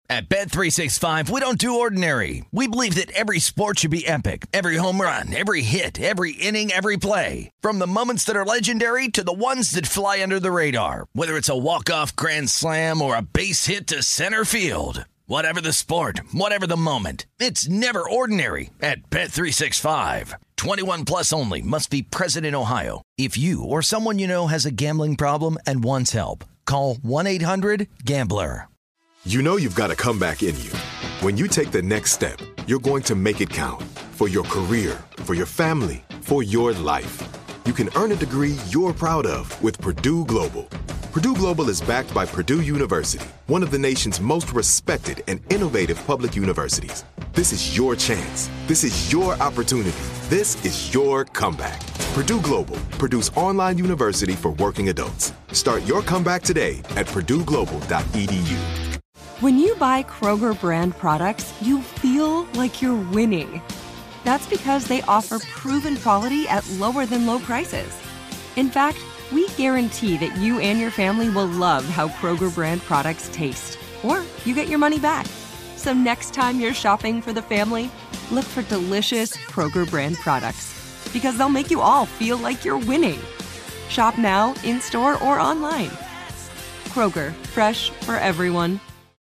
At Bet365, we don't do ordinary. We believe that every sport should be epic. Every home run, every hit, every inning, every play. From the moments that are legendary to the ones that fly under the radar. Whether it's a walk-off grand slam or a base hit to center field. Whatever the sport, whatever the moment. It's never ordinary at Bet365. 21 plus only. Must be present in Ohio. If you or someone you know has a gambling problem and wants help, call 1-800-GAMBLER. You know you've got a comeback in you. When you take the next step, you're going to make it count. For your career, for your family, for your life. You can earn a degree you're proud of with Purdue Global. Purdue Global is backed by Purdue University, one of the nation's most respected and innovative public universities. This is your chance. This is your opportunity. This is your comeback. Purdue Global, Purdue's online university for working adults. Start your comeback today at purdueglobal.edu. When you buy Kroger brand products, you feel like you're winning. That's because they offer proven quality at lower than low prices. In fact, we guarantee that you and your family will love how Kroger brand products taste, or you get your money back. So next time you're shopping for the family, look for delicious Kroger brand products, because they'll make you all feel like you're winning. Shop now, in-store, or online. Kroger, fresh for everyone.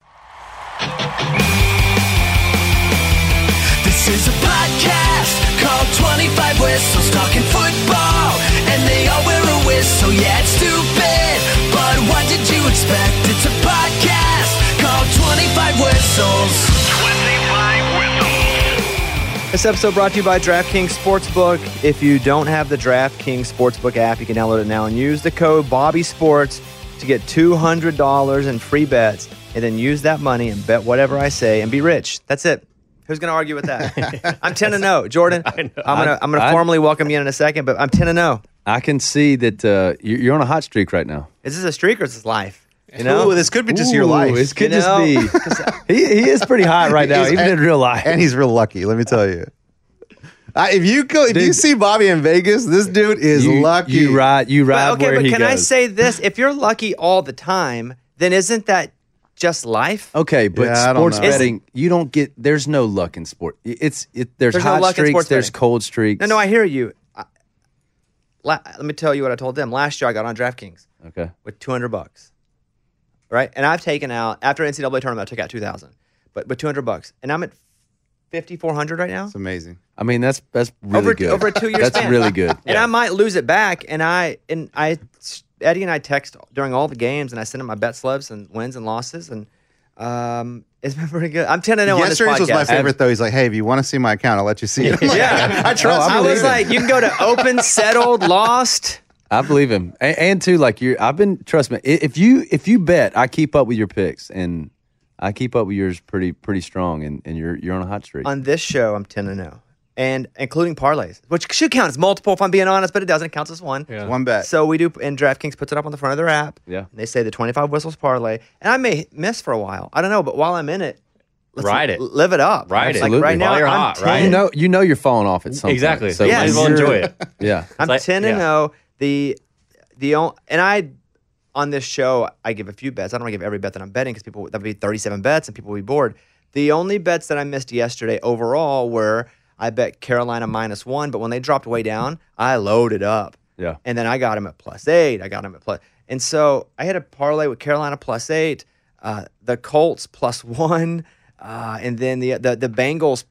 This is a podcast called 25 Whistles, talking football, and they all wear a whistle. Yeah, it's stupid, but what did you expect? It's a podcast called 25 Whistles. 25 Whistles. This episode brought to you by DraftKings Sportsbook. If you don't have the DraftKings Sportsbook app, you can download it now and use the code BobbySports to get $200 in free bets, and then use that money and bet whatever I say and be rich. That's it. Who's going to argue with that? I'm 10-0. Jordan, I'm going to formally welcome you in a second, but I'm 10-0. I can see that you're on a hot streak right now. Is this a streak or is this life? You know? Ooh, this could be just your life. This could just be. He is pretty hot right now, even in real life. And he's real lucky, let me tell you. If you see Bobby in Vegas, this dude is lucky. You ride Okay, where but he can goes. I say this? If you're lucky all the time, then isn't that just life? Okay, but Yeah, I don't sports know. betting, you don't get. There's no luck in sport. There's no hot luck in streaks. sports There's betting. cold streaks. No, I hear you. Let me tell you what I told them. Last year, I got on DraftKings Okay. with $200, right? And I've taken out, after NCAA tournament, I took out $2,000, but $200, and I'm at $5,400 right now. It's amazing. I mean, that's really good. Over a 2-year That's span. really good. And I might lose it back. And Eddie and I text during all the games, and I send him my bet slubs and wins and losses, and it's been pretty good. I'm 10-0 on this Yesterday's podcast. was my favorite, though. He's like, hey, if you want to see my account, I'll let you see it. I'm like, Yeah. I trust I you. was like, you can go to open, settled, lost. I believe him, and too, like trust me. If you bet, I keep up with your picks, and I keep up with yours pretty strong, and you're on a hot streak. On this show, I'm 10-0, and including parlays, which should count as multiple if I'm being honest, but it doesn't. It counts as one. Yeah. One bet. So we do, and DraftKings puts it up on the front of their app. Yeah. And they say the 25 Whistles parlay, and I may miss for a while. I don't know, but while I'm in it, let's Ride it. live it up. Ride it. Like Absolutely. right now, While you're I'm hot, 10, right? You know you're falling off at some Exactly. point. So Yeah. might as well You're- enjoy it. Yeah. I'm like- 10-0. And I on this show I give a few bets. I don't want to give every bet that I'm betting because that would be 37 bets and people would be bored. The only bets that I missed yesterday overall were I bet Carolina -1, but when they dropped way down, I loaded up. Yeah. And then I got him at +8. And so I had a parlay with Carolina +8, the Colts +1, and then the Bengals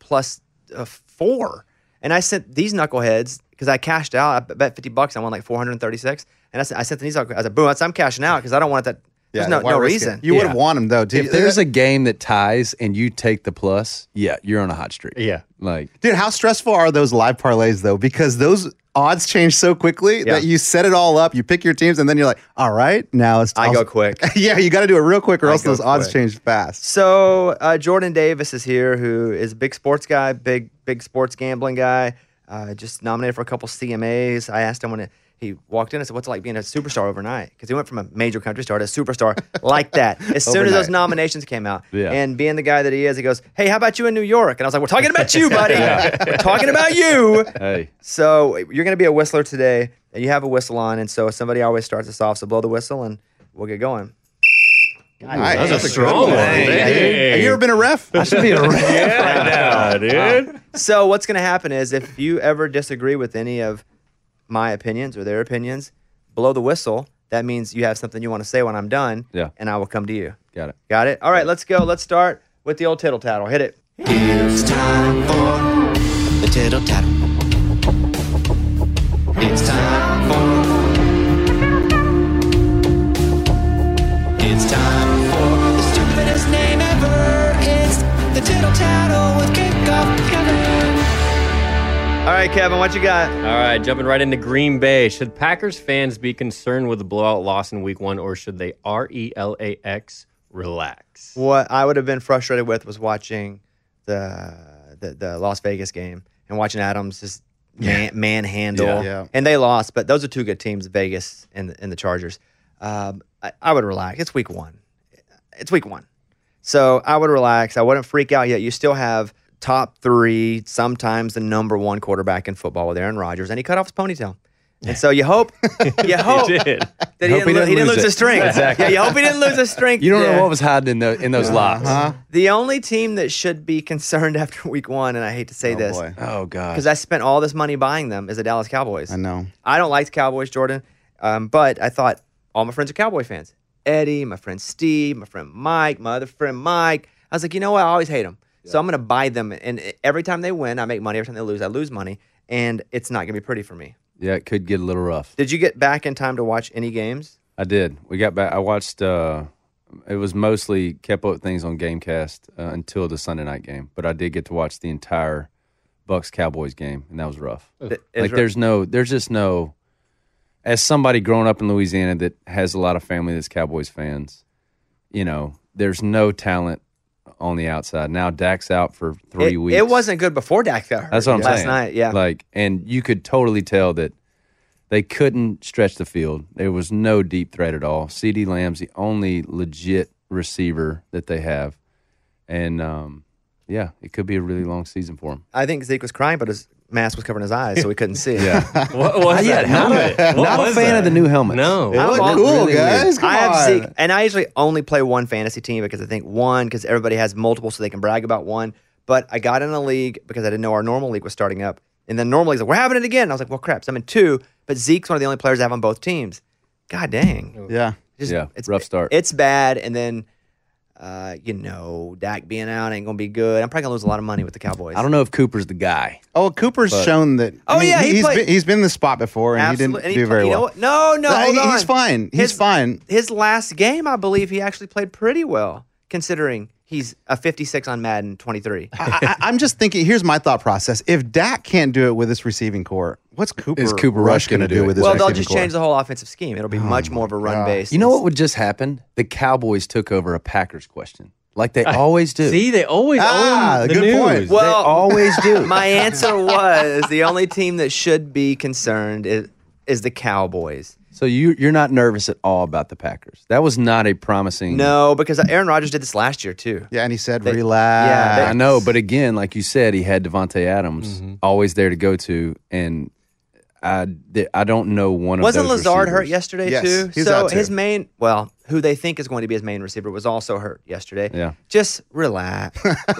+4. And I sent these knuckleheads because I cashed out. I bet $50. I won like 436. And I sent these. I said, "Boom! I'm cashing out because I don't want that." There's no why risk reason. it? You would have won him, though. If there's a game that ties and you take the plus, yeah, you're on a hot streak. Yeah. Dude, how stressful are those live parlays, though? Because those odds change so quickly that you set it all up, you pick your teams, and then you're like, all right, now it's I go quick. Yeah, you got to do it real quick or else go those odds quick. change fast. So Jordan Davis is here, who is a big sports guy, big sports gambling guy. Just nominated for a couple CMAs. I asked him when he walked in, I said, what's it like being a superstar overnight? Because he went from a major country star to a superstar like that. As soon as those nominations came out. Yeah. And being the guy that he is, he goes, hey, how about you in New York? And I was like, we're talking about you, buddy. We're talking about you. Hey. So you're going to be a whistler today. And you have a whistle on. And so somebody always starts us off. So blow the whistle and we'll get going. Nice. That's a strong one. Are you been a ref? I should be a ref. Yeah, dude. So what's going to happen is if you ever disagree with any of my opinions or their opinions, blow the whistle. That means you have something you want to say when I'm done, and I will come to you. Got it. Got it? All right, let's go. Let's start with the old tittle tattle. Hit it. It's time for the tittle tattle. It's time for the stupidest name ever. It's the tittle tattle with Kickoff Kevin. All right, Kevin, what you got? All right, jumping right into Green Bay. Should Packers fans be concerned with the blowout loss in Week 1, or should they relax? Relax. What I would have been frustrated with was watching the Las Vegas game and watching Adams just manhandle. Yeah. And they lost, but those are two good teams, Vegas and the Chargers. I would relax. It's Week 1. It's Week 1. So I would relax. I wouldn't freak out yet. You still have top 3, sometimes the number 1 quarterback in football with Aaron Rodgers, and he cut off his ponytail. And so you hope He did. that he didn't lose his strength. Exactly. Yeah, you hope he didn't lose his strength. You don't there. know what was hiding in those locks. The only team that should be concerned after Week 1, and I hate to say this, Boy. Oh, God. because I spent all this money buying them, is the Dallas Cowboys. I know. I don't like the Cowboys, Jordan, but I thought all my friends are Cowboy fans. Eddie, my friend Steve, my friend Mike, my other friend Mike. I was like, you know what? I always hate them. So I'm going to buy them. And every time they win, I make money. Every time they lose, I lose money. And it's not going to be pretty for me. Yeah, it could get a little rough. Did you get back in time to watch any games? I did. We got back. I watched. It was mostly kept up with things on GameCast until the Sunday night game, but I did get to watch the entire Bucks Cowboys game, and that was rough. There's just no. As somebody growing up in Louisiana that has a lot of family that's Cowboys fans, there's no talent on the outside. Now Dak's out for 3 weeks. It wasn't good before Dak got hurt. That's what I'm last saying. night. Yeah, and you could totally tell that they couldn't stretch the field. There was no deep threat at all. CeeDee Lamb's the only legit receiver that they have, and it could be a really long season for him. I think Zeke was crying, but his mask was covering his eyes, so we couldn't see. What was that helmet? Not a fan of the new helmets. No. It looked cool, guys. Come I have on. Zeke, and I usually only play one fantasy team because I think because everybody has multiple, so they can brag about one. But I got in a league because I didn't know our normal league was starting up, and then normal league's like, we're having it again. And I was like, well, crap. So I'm in 2, but Zeke's one of the only players I have on both teams. God dang. Yeah. It's rough start. It's bad, and then Dak being out ain't gonna be good. I'm probably gonna lose a lot of money with the Cowboys. I don't know if Cooper's the guy. Oh, Cooper's shown that. He's been in the spot before, and Absolutely. he didn't do very you know well. what? No, hold on. He's fine. He's fine. His last game, I believe, he actually played pretty well, considering he's a 56 on Madden 23. I'm just thinking. Here's my thought process: if Dak can't do it with this receiving core, what's Cooper Rush going to gonna do do with it? this Well, receiving they'll just core? change the whole offensive scheme. It'll be much more of a run base. You know what would just happen? The Cowboys took over a Packers question, like they always do. See, they always own the good news. point. Well, they always do. My answer was the only team that should be concerned is the Cowboys. So you're not nervous at all about the Packers? That was not a promising. No, because Aaron Rodgers did this last year too. Yeah, and he said, They- "Relax." yeah, I know, but again, like you said, he had Devontae Adams always there to go to, and I don't know one of Wasn't those Lazard hurt receivers. yesterday Yes, too? he's So out too. his who they think is going to be his main receiver, was also hurt yesterday. Yeah. Just relax.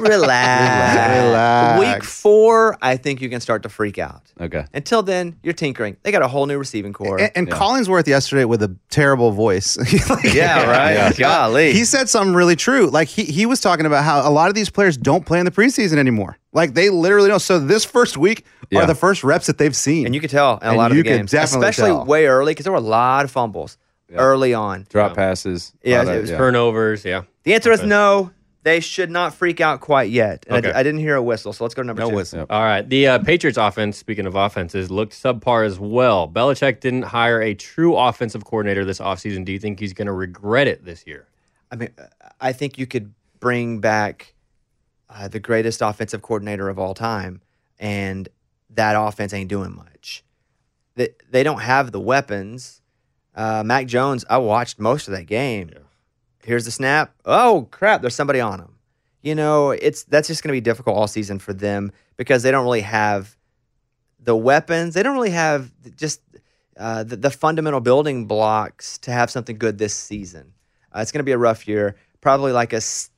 Relax. Relax. Week 4, I think you can start to freak out. Okay. Until then, you're tinkering. They got a whole new receiving core. And Collinsworth yesterday with a terrible voice. Yeah, right? Yeah. Golly. He said something really true. Like he was talking about how a lot of these players don't play in the preseason anymore. Like they literally don't. So this first week Yeah. are the first reps that they've seen. And you could tell in a And lot of you the could games. definitely Especially tell. way early, because there were a lot of fumbles early on. Drop passes. Yeah, all that, it was Turnovers, yeah. The answer is no. They should not freak out quite yet. And Okay. I didn't hear a whistle, so let's go to number 2. Yep. All right. The Patriots offense, speaking of offenses, looked subpar as well. Belichick didn't hire a true offensive coordinator this offseason. Do you think he's going to regret it this year? I mean, I think you could bring back the greatest offensive coordinator of all time, and that offense ain't doing much. They don't have the weapons. Mac Jones, I watched most of that game. Here's the snap. Oh, crap, there's somebody on him. That's just going to be difficult all season for them because they don't really have the weapons. They don't really have just the fundamental building blocks to have something good this season. It's going to be a rough year. Probably like a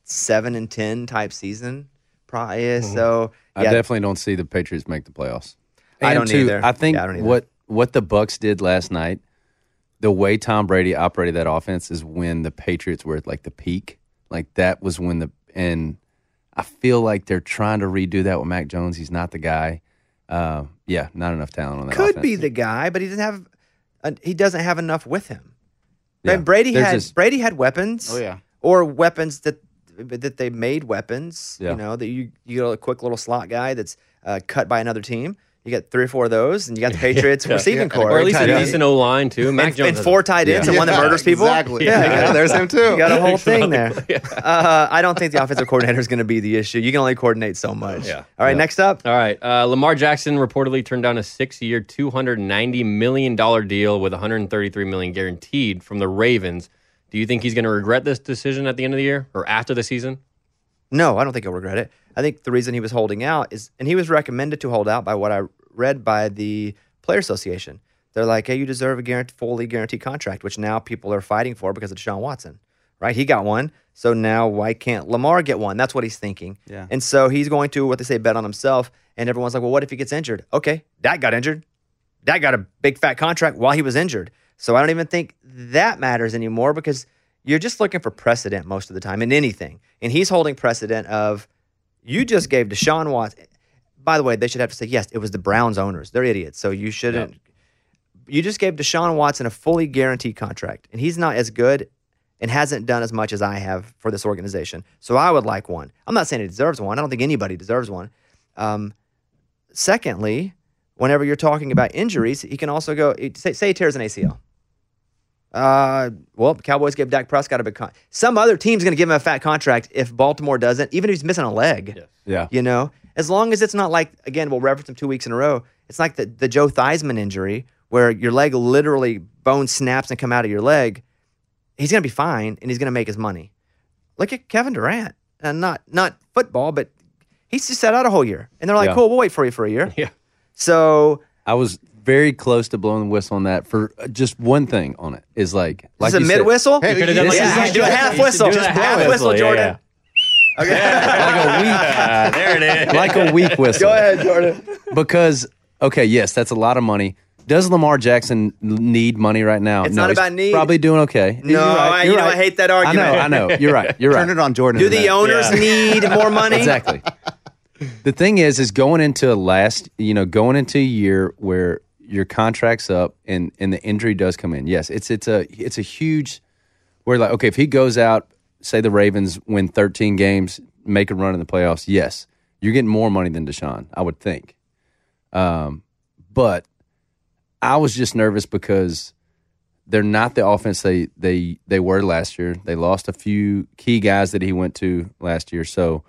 7-10 type season. Probably. So I definitely don't see the Patriots make the playoffs. I don't either. I think I don't either. what the Bucs did last night, the way Tom Brady operated that offense is when the Patriots were at like the peak. Like that was when and I feel like they're trying to redo that with Mac Jones. He's not the guy. Not enough talent on that offense. Could be the guy, but he doesn't have enough with him. Yeah. Right? Brady had weapons. Oh, yeah. Or weapons that they made weapons. Yeah. You know, that you get a quick little slot guy that's cut by another team. You got 3 or 4 of those, and you got the Patriots receiving core. Or at least a decent O-line, too. Mac Jones and 4 tight ends and one that murders people. Exactly. Yeah, there's him too. You got a whole thing there. I don't think the offensive coordinator is going to be the issue. You can only coordinate so much. Yeah. All right, next up. All right. Lamar Jackson reportedly turned down a 6-year, $290 million deal with $133 million guaranteed from the Ravens. Do you think he's going to regret this decision at the end of the year or after the season? No, I don't think he'll regret it. I think the reason he was holding out is, and he was recommended to hold out by what I read by the Player Association. They're like, hey, you deserve a fully guaranteed contract, which now people are fighting for because of Deshaun Watson, right? He got one. So now why can't Lamar get one? That's what he's thinking. Yeah. And so he's going to, what they say, bet on himself. And everyone's like, well, what if he gets injured? Okay, Dak got injured. Dak got a big fat contract while he was injured. So I don't even think that matters anymore because you're just looking for precedent most of the time in anything. And he's holding precedent of, you just gave Deshaun Watson. By the way, they should have to say, yes, it was the Browns owners. They're idiots. So you shouldn't. Yep. You just gave Deshaun Watson a fully guaranteed contract. And he's not as good and hasn't done as much as I have for this organization. So I would like one. I'm not saying he deserves one. I don't think anybody deserves one. Secondly, whenever you're talking about injuries, he can also go, say he tears an ACL. Well, the Cowboys gave Dak Prescott a big contract. Some other team's going to give him a fat contract if Baltimore doesn't, even if he's missing a leg. Yes. Yeah. You know, as long as it's not like, again, we'll reference him 2 weeks in a row. It's like the Joe Theismann injury where your leg literally bone snaps and come out of your leg. He's going to be fine and he's going to make his money. Look at Kevin Durant, and not football, but he's just sat out a whole year. And they're like, cool, we'll wait for you for a year. Yeah. So I was very close to blowing the whistle on that for just one thing on it is like is it a mid whistle? Hey, could have done do a half whistle. Just half whistle, Jordan. Okay. There it is. like a weak whistle. Go ahead, Jordan. Because yes, that's a lot of money. Does Lamar Jackson need money right now? It's no, not he's about need. Probably doing okay. No, I hate that argument. I know. You're right. Turn it on Jordan. Do the owners need more money? Exactly. The thing is going into a year where your contract's up and the injury does come in. Yes, it's a huge. We're like, okay, if he goes out, say the Ravens win 13 games, make a run in the playoffs. Yes, you're getting more money than Deshaun, I would think. But I was just nervous because they're not the offense they were last year. They lost a few key guys that he went to last year. So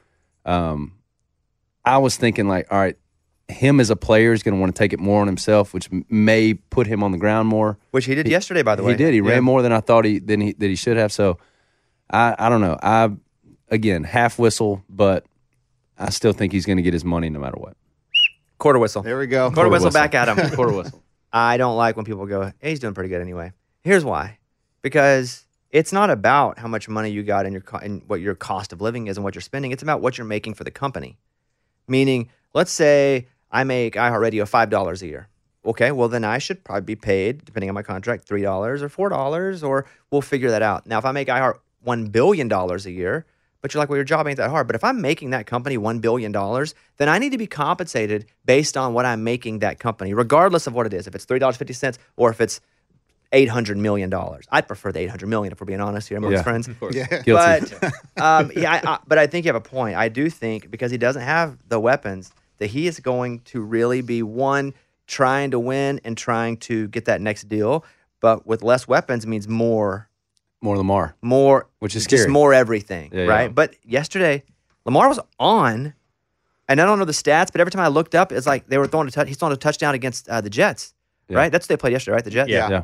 I was thinking like, all right, him as a player is going to want to take it more on himself, which may put him on the ground more. Which he did yesterday, by the way. He did. He ran more than I thought that he should have. So I don't know. Again, half whistle, but I still think he's going to get his money no matter what. Quarter whistle. There we go. Quarter whistle back at him. Quarter whistle. I don't like when people go, hey, he's doing pretty good anyway. Here's why. Because it's not about how much money you got and what your cost of living is and what you're spending. It's about what you're making for the company. Meaning, let's say I make iHeartRadio $5 a year. Okay, well, then I should probably be paid, depending on my contract, $3 or $4, or we'll figure that out. Now, if I make iHeart $1 billion a year, but you're like, well, your job ain't that hard. But if I'm making that company $1 billion, then I need to be compensated based on what I'm making that company, regardless of what it is. If it's $3.50 or if it's $800 million. I'd prefer the $800 million, if we're being honest here amongst friends. Of course. Yeah. Guilty. But but I think you have a point. I do think because he doesn't have the weapons that he is going to really be trying to win and trying to get that next deal. But with less weapons means more Lamar. Which is just scary. more everything, Yeah, right? yeah. But yesterday, Lamar was on, and I don't know the stats, but every time I looked up, it's like they were he's throwing a touchdown against the Jets, right? That's what they played yesterday, right? The Jets? Yeah. Yeah.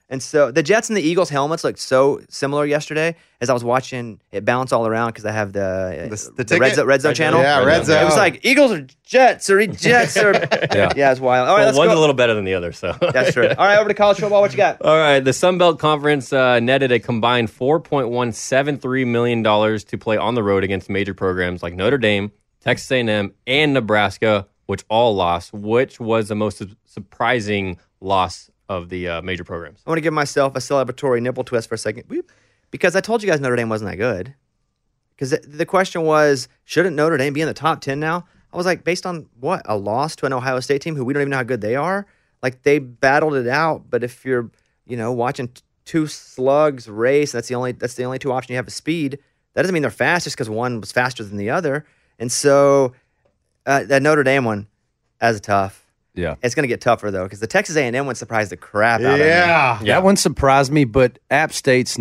And so the Jets and the Eagles helmets looked so similar yesterday as I was watching it bounce all around because I have the Red Zone channel. Yeah, Red Zone. It was like Eagles or Jets or Jets or yeah, it's wild. All right, let's one's go. a little better than the other, so That's true. All right, over to college football. What you got? All right, the Sun Belt Conference netted a combined $4.173 million to play on the road against major programs like Notre Dame, Texas A&M, and Nebraska, which all lost. Which was the most surprising loss of the major programs? I want to give myself a celebratory nipple twist for a second. Boop. Because I told you guys Notre Dame wasn't that good. Because the question was, shouldn't Notre Dame be in the top 10 now? I was like, based on what? A loss to an Ohio State team who we don't even know how good they are? Like, they battled it out, but if you're, watching two slugs race, that's the only two options you have is speed. That doesn't mean they're fast just because one was faster than the other. And so that Notre Dame one, as tough. Yeah. It's going to get tougher, though, because the Texas A&M one surprised the crap out of me. Yeah. That one surprised me, but App State's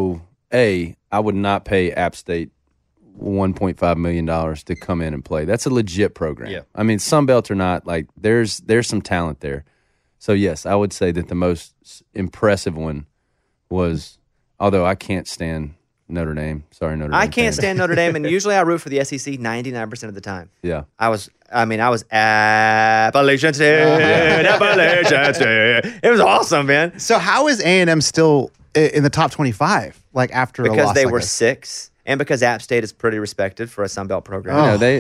I would not pay App State $1.5 million to come in and play. That's a legit program. Yeah. I mean, Sunbelt or not, like there's some talent there. So, yes, I would say that the most impressive one was, although I can't stand Notre Dame. Sorry, Notre Dame. I can't fans. stand Notre Dame, and usually I root for the SEC 99% of the time. Yeah. I was Appalachian State, Appalachian State. It was awesome, man. So how is A&M still in the top 25? Like after a Because loss they like were this? 6, and because App State is pretty respected for a Sun Belt program.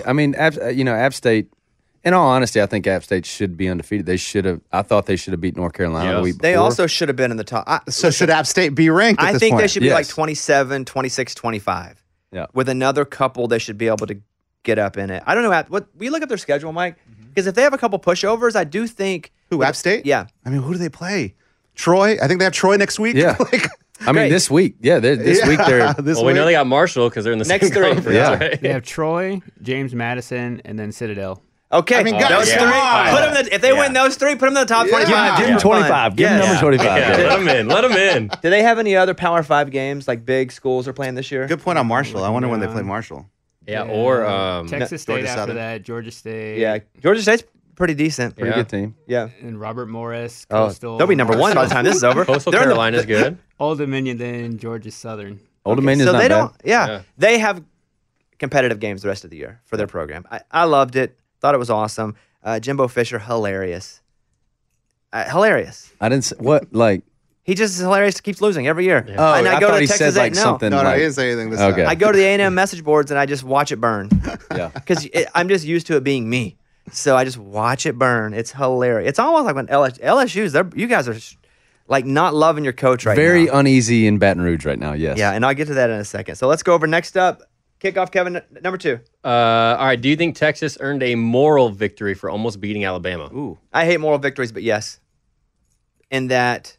App State, in all honesty, I think App State should be undefeated. I thought they should have beat North Carolina the Yes. week before. They also should have been in the top. So should App State be ranked at I this think point? they should be Yes. like 27, 26, 25. Yeah. With another couple, they should be able to get up in it. I don't know. What we look up their schedule, Mike? Because if they have a couple pushovers, I do think. Who, App State? Yeah. I mean, who do they play? Troy? I think they have Troy next week. Yeah. Like, I mean, Great. this week. Yeah, this week they're. this Well, we know week. they got Marshall because they're in the Next same three. conference, Yeah. right? They have Troy, James Madison, and then Citadel. Okay, I mean, guys, those come three. on. Put them. If they win those three, put them in the top 25. Give them for fun. 25. Give them Yeah. number 25. Yeah, Yeah. let them in. Let them in. Do they have any other Power 5 games like big schools are playing this year? Good point on Marshall. I wonder when they play Marshall. Yeah, or Texas State Georgia after Southern. that, Georgia State. Yeah, Georgia State's pretty decent. Pretty Yeah. good team. Yeah. And Robert Morris, Oh, Coastal. they'll be number 1 by the time this is over. Coastal They're in the- Carolina's good. Old Dominion, then Georgia Southern. Old Okay, Dominion's so not they bad. don't. Yeah, Yeah. they have competitive games the rest of the year for their program. I loved it. Thought it was awesome. Jimbo Fisher, hilarious. Hilarious. I didn't. What like? He just is hilarious. Keeps losing every year. Oh, and I go thought to he Texas said like A&M. something. No, like, he didn't say anything this Okay. time. I go to the A&M message boards and I just watch it burn Yeah. because I'm just used to it being me. So I just watch it burn. It's hilarious. It's almost like when LSU's. You guys are like not loving your coach right Very now. uneasy in Baton Rouge right now. Yes. Yeah, and I'll get to that in a second. So let's go over next up. Kickoff, Kevin, number 2. All right. Do you think Texas earned a moral victory for almost beating Alabama? Ooh, I hate moral victories, but yes, in that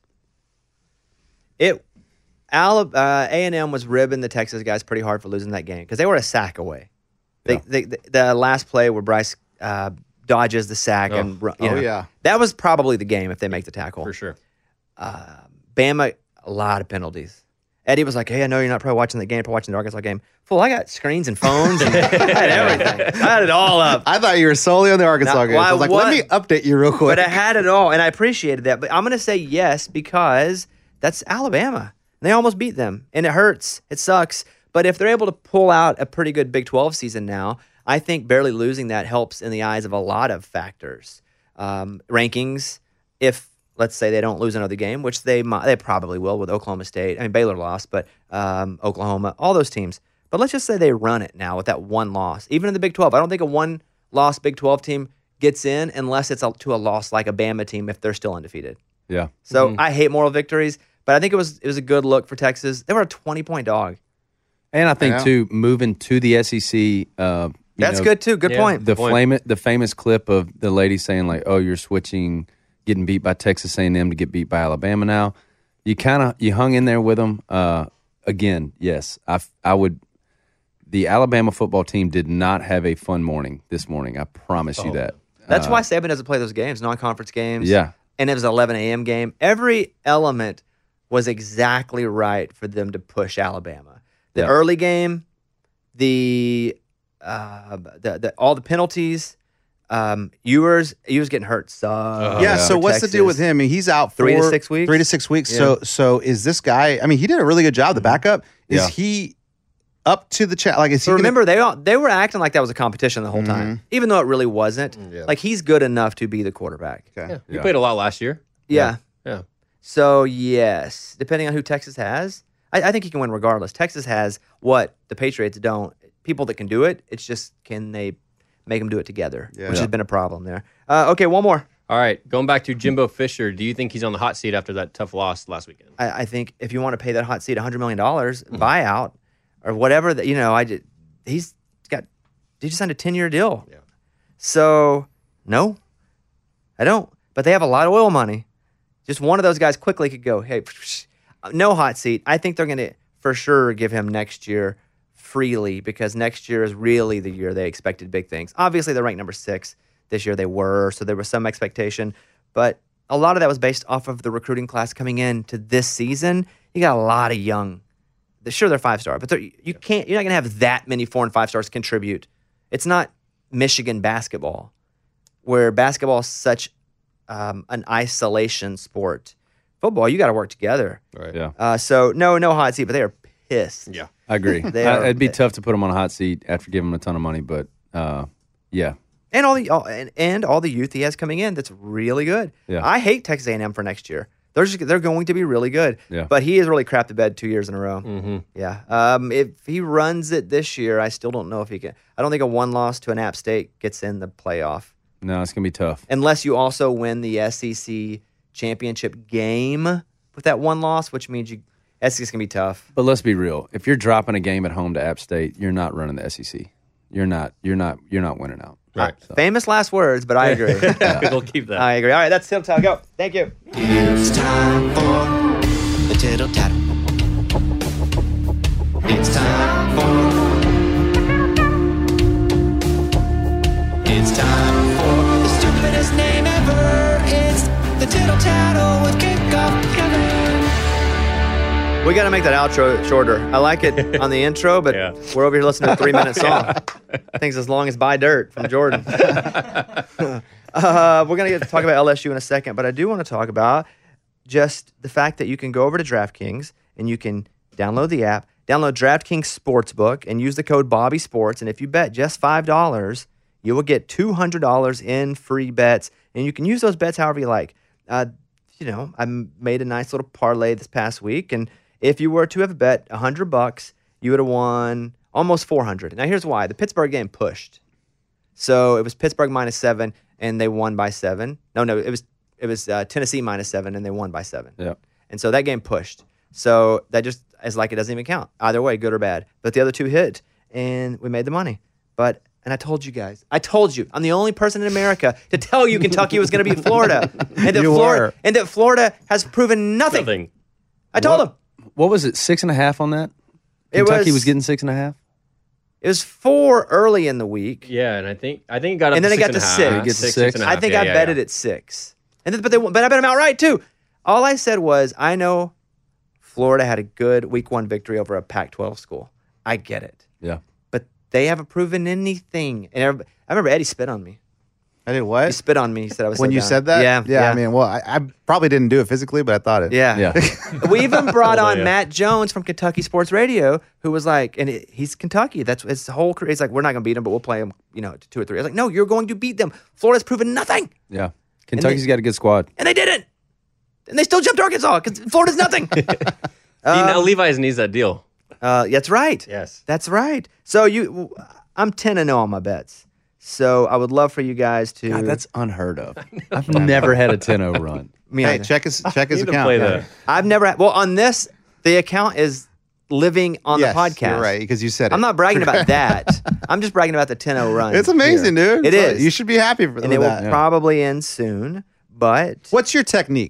A&M was ribbing the Texas guys pretty hard for losing that game because they were a sack away. The last play where Bryce dodges the sack and yeah. that was probably the game if they make the tackle. For sure. Bama, a lot of penalties. Eddie was like, "Hey, I know you're not probably watching the game, probably watching the Arkansas game. Fool, I got screens and phones and I had everything. I had it all up. I thought you were solely on the Arkansas Now, game. I was like, what? let me update you real quick. But I had it all, and I appreciated that. But I'm going to say yes because that's Alabama. They almost beat them, and it hurts. It sucks. But if they're able to pull out a pretty good Big 12 season now, I think barely losing that helps in the eyes of a lot of factors. Rankings, if let's say they don't lose another game, which they probably will with Oklahoma State. I mean, Baylor lost, but Oklahoma, all those teams. But let's just say they run it now with that one loss. Even in the Big 12, I don't think a one-loss Big 12 team gets in unless it's to a loss like a Bama team if they're still undefeated. Yeah. So I hate moral victories, but I think it was a good look for Texas. They were a 20-point dog. And I think Yeah. too, moving to the SEC. That's good too. Good Yeah. point. The famous clip of the lady saying like, "Oh, you're switching, getting beat by Texas A&M to get beat by Alabama now." You hung in there with them. Again, yes, I would. The Alabama football team did not have a fun morning this morning. I promise you that. That's why Saban doesn't play those games, non-conference games. Yeah. And it was an 11 a.m. game. Every element was exactly right for them to push Alabama. The Yeah. early game, all the penalties, Ewers getting hurt. So Yeah. So what's the deal with him? I mean, he's out 3 to 6 weeks. 3 to 6 weeks. Yeah. So is this guy? I mean, he did a really good job. The backup is he up to the chat? Like, is he? So remember, they were acting like that was a competition the whole time, even though it really wasn't. Like he's good enough to be the quarterback. Okay. He played a lot last year. Yeah. Yeah. So yes, depending on who Texas has, I think he can win regardless. Texas has what the Patriots don't. People that can do it. It's just can they make them do it together, which has been a problem there. Okay, one more. All right, going back to Jimbo Fisher, do you think he's on the hot seat after that tough loss last weekend? I think if you want to pay that hot seat $100 million buyout or whatever that he just signed a 10-year deal. Yeah. So no, I don't. But they have a lot of oil money. Just one of those guys quickly could go, hey, no hot seat. I think they're going to for sure give him next year freely because next year is really the year they expected big things. Obviously, they're ranked number 6. This year they were, so there was some expectation. But a lot of that was based off of the recruiting class coming in to this season. You got a lot of young. Sure, they're 5-star, but you're not going to have that many 4 and 5 stars contribute. It's not Michigan basketball, where basketball is such an isolation sport. Football, you got to work together. Right. Yeah. So no hot seat, but they are pissed. Yeah. I agree. It'd be tough to put him on a hot seat after giving him a ton of money, but yeah. And all the youth he has coming in, that's really good. Yeah. I hate Texas A&M for next year. They're going to be really good. Yeah. But he has really crapped the bed 2 years in a row. Mm-hmm. Yeah. If he runs it this year, I still don't know if he can. I don't think a 1 loss to an App State gets in the playoff. No, it's gonna be tough. Unless you also win the SEC championship game with that 1 loss, which means SEC's gonna be tough. But let's be real. If you're dropping a game at home to App State, you're not running the SEC. You're not winning out. Right. So. Famous last words, but I agree. We'll keep that. I agree. All right, that's Tittle Tattle. Go. Thank you. It's time for the tittle tattle. It's time for. It's time for the stupidest name ever. It's the tittle tattle with Kickoff Kevin. We got to make that outro shorter. I like it on the intro, but we're over here listening to a 3-minute song. Things as long as Buy Dirt from Jordan. We're going to talk about LSU in a second, but I do want to talk about just the fact that you can go over to DraftKings and you can download the app, download DraftKings Sportsbook, and use the code BobbySports. And if you bet just $5, you will get $200 in free bets, and you can use those bets however you like. I made a nice little parlay this past week, and if you were to have bet $100, you would have won almost $400. Now, here's why. The Pittsburgh game pushed. So it was Pittsburgh -7, and they won by 7. No, it was Tennessee -7, and they won by 7. Yeah. And so that game pushed. So that just is like it doesn't even count. Either way, good or bad. But the other two hit, and we made the money. And I told you guys, I'm the only person in America to tell you Kentucky was going to beat Florida. And that Florida has proven nothing. I told them. What was it, 6.5 on that? Kentucky was getting 6.5? It was 4 early in the week. Yeah, and I think it got up and then to it got to 6.5. 6. It gets to 6. I think I bet it at 6. But I bet them outright too. All I said was, I know Florida had a good week 1 victory over a Pac-12 school. I get it. Yeah. But they haven't proven anything. And I remember Eddie spit on me. I did what? He spit on me. He said I was when so you dumb. said that? Yeah. I mean, well, I probably didn't do it physically, but I thought it. Yeah. We even brought on Matt Jones from Kentucky Sports Radio, who was like, he's Kentucky. That's his whole career. He's like, we're not going to beat them, but we'll play them, 2 or 3. I was like, no, you're going to beat them. Florida's proven nothing. Yeah. Kentucky's got a good squad. And they didn't. And they still jumped Arkansas because Florida's nothing. Now Levi's needs that deal. That's right. Yes. That's right. So I'm 10-0 on my bets. So I would love for you guys to. God, that's unheard of. I've never had a 10-0 run. Hey, check his account. Play I've never had. Well, on this, the account is living on the podcast. You're right, because you said it. I'm not bragging about that. I'm just bragging about the 10-0 run. It's amazing, dude. It is. You should be happy for that. And it will probably end soon. But what's your technique?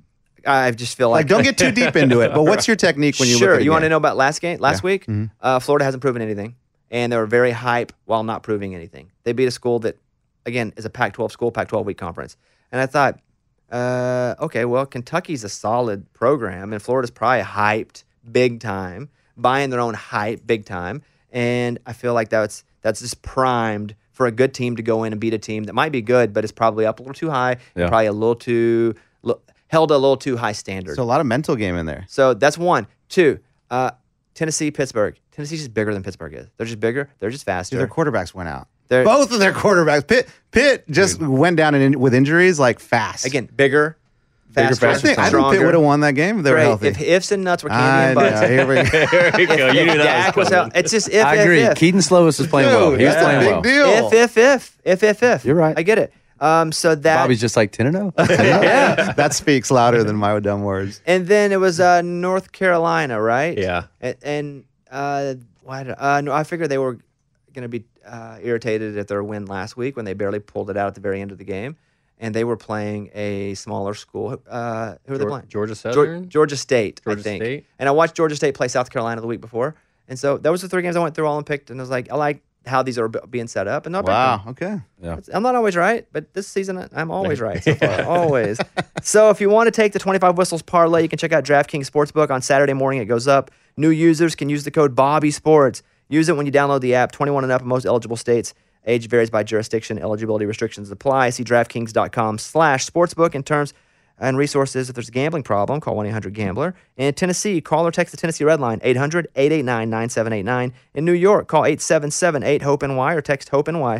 I just feel like don't get too deep into it. But what's your technique when you look at you want to game? know about last week? Mm-hmm. Florida hasn't proven anything, and they were very hype while not proving anything. They beat a school that, again, is a Pac-12 school, Pac-12 week conference. And I thought, okay, well, Kentucky's a solid program, and Florida's probably hyped big time, buying their own hype big time. And I feel like that's just primed for a good team to go in and beat a team that might be good, but it's probably up a little too high, Yeah. probably a little too held a little too high standard. So a lot of mental game in there. So that's one. Two, Tennessee, Pittsburgh. Tennessee's just bigger than Pittsburgh is. They're just bigger. They're just faster. Their quarterbacks went out. They're- Both of their quarterbacks. Pitt just went down with injuries like fast. Again, bigger, faster, I think stronger. Pitt would have won that game if they were Great. healthy. If ifs and nuts were candy I and know. butts. Here we go. There we go. You knew If that Dak was was coming. out, it's just if, I agree. if. Keaton Slovis is playing well. Dude, He was that's a playing big well. deal. If. You're right. I get it. So that Bobby's just like 10-0. yeah. That speaks louder than my dumb words. And then it was North Carolina, right? Yeah. And why? No, I figured they were going to be irritated at their win last week when they barely pulled it out at the very end of the game, and they were playing a smaller school. Who are they playing? Georgia Southern? Georgia State, Georgia I think. State? And I watched Georgia State play South Carolina the week before, and so those were the 3 games I went through all and picked, and I was like, I like how these are being set up, and not Wow. Okay. I'm not always right, but this season I'm always right so far. Always. So if you want to take the 25 Whistles parlay, you can check out DraftKings Sportsbook on Saturday morning. It goes up. New users can use the code BobbySports. Use it when you download the app. 21 and up in most eligible states. Age varies by jurisdiction. Eligibility restrictions apply. See DraftKings.com/sportsbook in terms and resources. If there's a gambling problem, call 1-800-GAMBLER. In Tennessee, call or text the Tennessee Red Line, 800-889-9789. In New York, call 877-8-HOPE-NY or text HOPE-NY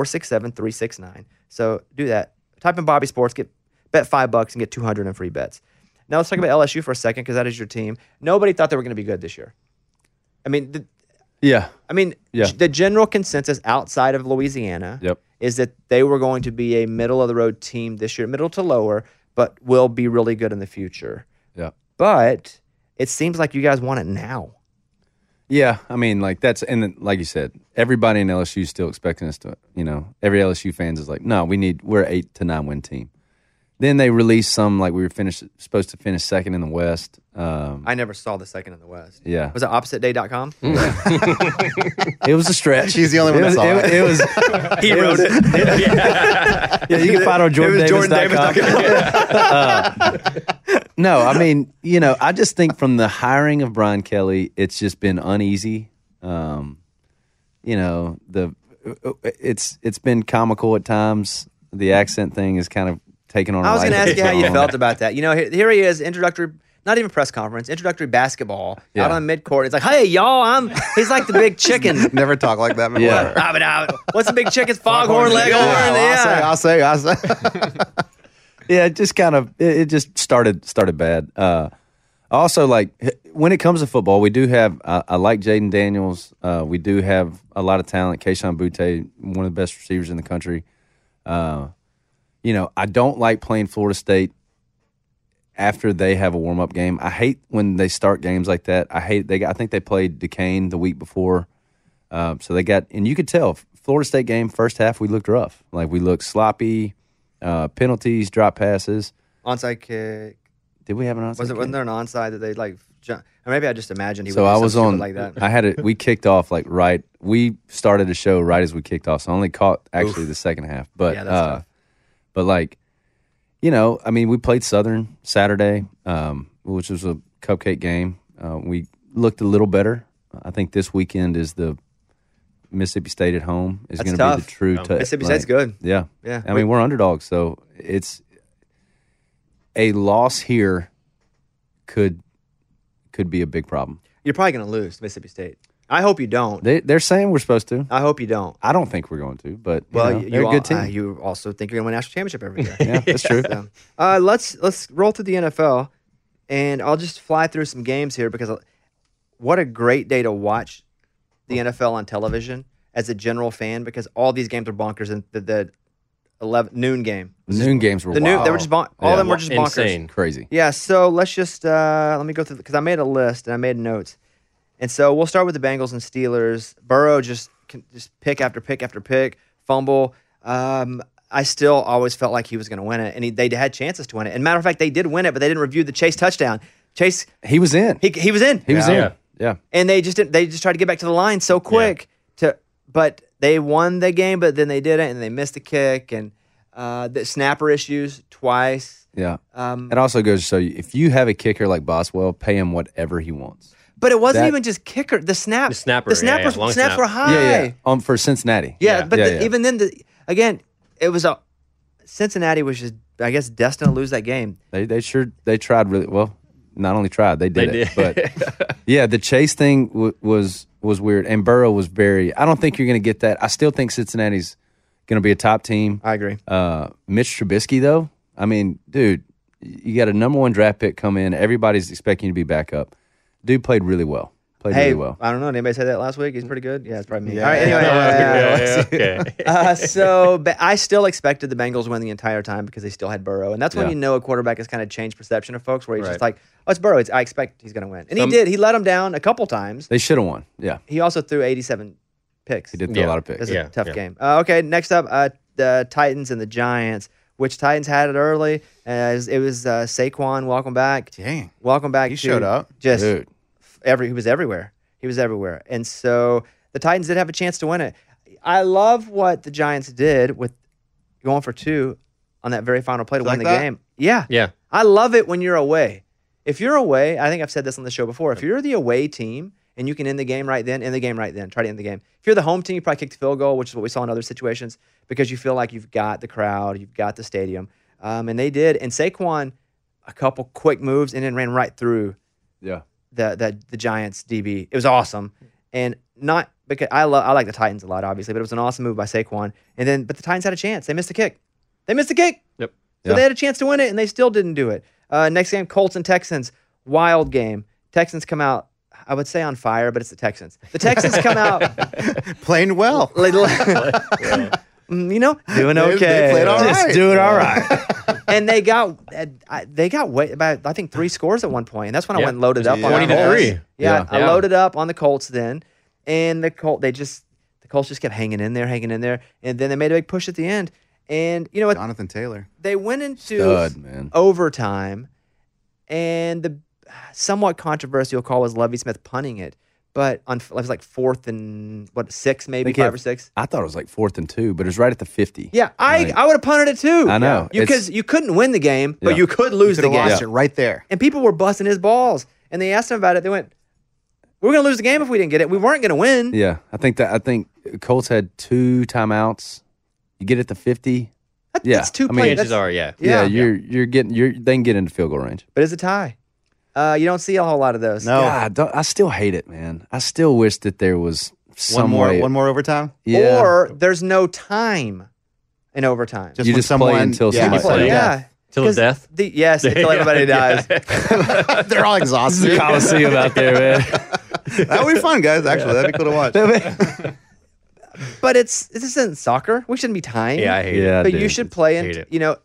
467-369. So do that. Type in Bobby Sports, bet $5 and get 200 in free bets. Now let's talk about LSU for a second because that is your team. Nobody thought they were going to be good this year. I mean, Yeah. the general consensus outside of Louisiana Yep. is that they were going to be a middle-of-the-road team this year, middle to lower, but will be really good in the future. Yeah. But it seems like you guys want it now. Yeah, I mean, like that's, and then, like you said, everybody in LSU is still expecting us to, every LSU fans is like, no, we're an 8 to 9 win team. Then they released some, like we were supposed to finish second in the West. I never saw the second in the West. Yeah. Was it oppositeday.com? It was a stretch. She's the only one that saw it. It was. He wrote it. Yeah, you can find it on JordanDavis.com. No, I mean, I just think from the hiring of Brian Kelly, it's just been uneasy. It's been comical at times. The accent thing is kind of taken on. I was going to ask you how you own. felt about that. Here he is, introductory, not even press conference, introductory basketball out on midcourt. It's like, hey, y'all, he's like the big chicken. Never talked like that before. Yeah. What's the big chicken's foghorn leghorn? I'll say. Yeah, it just kind of it just started bad. Also, like when it comes to football, we do have I like Jaden Daniels. We do have a lot of talent. Kayshon Boutte, one of the best receivers in the country. I don't like playing Florida State after they have a warm up game. I hate when they start games like that. I think they played Duquesne the week before, so they got, and you could tell Florida State game first half we looked rough, like we looked sloppy, penalties, drop passes, Onside kick. Did we have an onside? Wasn't there an onside that they like? Or maybe I just imagined he would. So do I was something on. stupid like that. We kicked off like right. We started the show right as we kicked off, so I only caught actually the second half. But Yeah, that's tough. but like, I mean, we played Southern Saturday, which was a cupcake game. We looked a little better. I think this weekend is the Mississippi State at home is That's going to be tough. the true. Mississippi State's good. Yeah, Yeah. I mean, we're underdogs, so it's a loss here could be a big problem. You're probably going to lose to Mississippi State. I hope you don't. They're saying we're supposed to. I hope you don't. I don't think we're going to, but Well, they're a good team. You also think you're going to win a national championship every year. Yeah, that's true. So, let's roll to the NFL, and I'll just fly through some games here because what a great day to watch the NFL on television as a general fan because all these games are bonkers. And the 11 noon game, The noon games were the wild. noon, they were just all of them were just bonkers. Insane. Crazy. Yeah, so let's just let me go through because I made a list and I made notes, and so we'll start with the Bengals and Steelers. Burrow just pick after pick after pick, fumble. I still always felt like he was going to win it, and they had chances to win it. And matter of fact, they did win it, but they didn't review the Chase touchdown. Chase, He was in. he was in, He was Yeah. in. Yeah. and they just didn't. They just tried to get back to the line so quick but they won the game, but then they didn't, and they missed the kick and the snapper issues twice. Yeah. It also goes to show you if you have a kicker like Boswell, pay him whatever he wants. But it wasn't That- even just kicker. The snap. The snapper, The snappers, yeah, long snaps snap. were high. Yeah. For Cincinnati. Yeah, but Yeah. even then, again, it was Cincinnati was just, I guess, destined to lose that game. They tried really well. Not only tried, they did They it. did. But yeah, the Chase thing was weird, and Burrow was very. I don't think you're going to get that. I still think Cincinnati's going to be a top team. I agree. Mitch Trubisky, though, I mean, dude, you got a number 1 draft pick come in. Everybody's expecting you to be back up. Dude played really well. Really well. I don't know. Did anybody say that last week? He's pretty good. Yeah, it's probably me. Yeah. All right. Anyway, Okay. but I still expected the Bengals to win the entire time because they still had Burrow, and that's when Yeah. you know a quarterback has kind of changed perception of folks, where he's just Right. like, "Oh, it's Burrow. I expect he's going to win," and he did. He let him down a couple times. They should have won. Yeah, He also threw 87 picks. he did throw a lot of picks. It was Yeah, a tough yeah. game. Okay, next up, the Titans and the Giants. Which Titans had it early? It was Saquon. Welcome back. Dang. Welcome back. He to showed up. Just Dude. he was everywhere. He was everywhere. And so the Titans did have a chance to win it. I love what the Giants did with going for 2 on that very final play to You win like the that? game. Yeah. Yeah. I love it when you're away. If you're away, I think I've said this on the show before. If you're the away team and you can end the game right then, end the game right then. Try to end the game. If you're the home team, you probably kick the field goal, which is what we saw in other situations, because you feel like you've got the crowd, you've got the stadium. And they did. And Saquon, a couple quick moves and then ran right through Yeah. the Giants DB. It was awesome. And not because I like the Titans a lot, obviously, but it was an awesome move by Saquon. But the Titans had a chance. They missed the kick. Yep. So Yeah. they had a chance to win it, and they still didn't do it. Next game, Colts and Texans. Wild game. Texans come out, I would say on fire, but it's the Texans. The Texans come out, Playing well. doing They okay. played all Just right. doing all right. And they got way about, I think, 3 scores at one point, and that's when I Yeah. went and loaded up on 20 the to Colts. 3. Yeah, Yeah. I loaded up on the Colts then, and the Colts just kept hanging in there, and then they made a big push at the end. And you know what? Jonathan Taylor. They went into Stud, man. overtime, and the somewhat controversial call was Lovie Smith punting it, but it was like 4th and 6, maybe 5 or 6. I thought it was like 4th and 2, but it was right at the 50. Yeah, Like, I would have punted it too. I know. because you couldn't win the game, but Yeah. you could lose the Could have game. lost it right there. And people were busting his balls, and they asked him about it. They went, "We're going to lose the game if we didn't get it. We weren't going to win." Yeah, I think Colts had 2 timeouts. You get at the 50. Yeah, That's 2 I mean, plays. Chances are, yeah. Yeah, Yeah. they can get into field goal range. But it's a tie. You don't see a whole lot of those. No. God, I still hate it, man. I still wish that there was some way. One more overtime. Yeah. Or there's no time in overtime. Just You when just play someone until yeah, somebody you play plays. to Yeah. death. Till his death? Yes, until everybody dies. They're all exhausted. Coliseum out there, man. That would be fun, guys. Actually, that'd be cool to watch. But this isn't soccer. We shouldn't be tying. Yeah, I hate Yeah, it. but dude. you should play Hate in, it.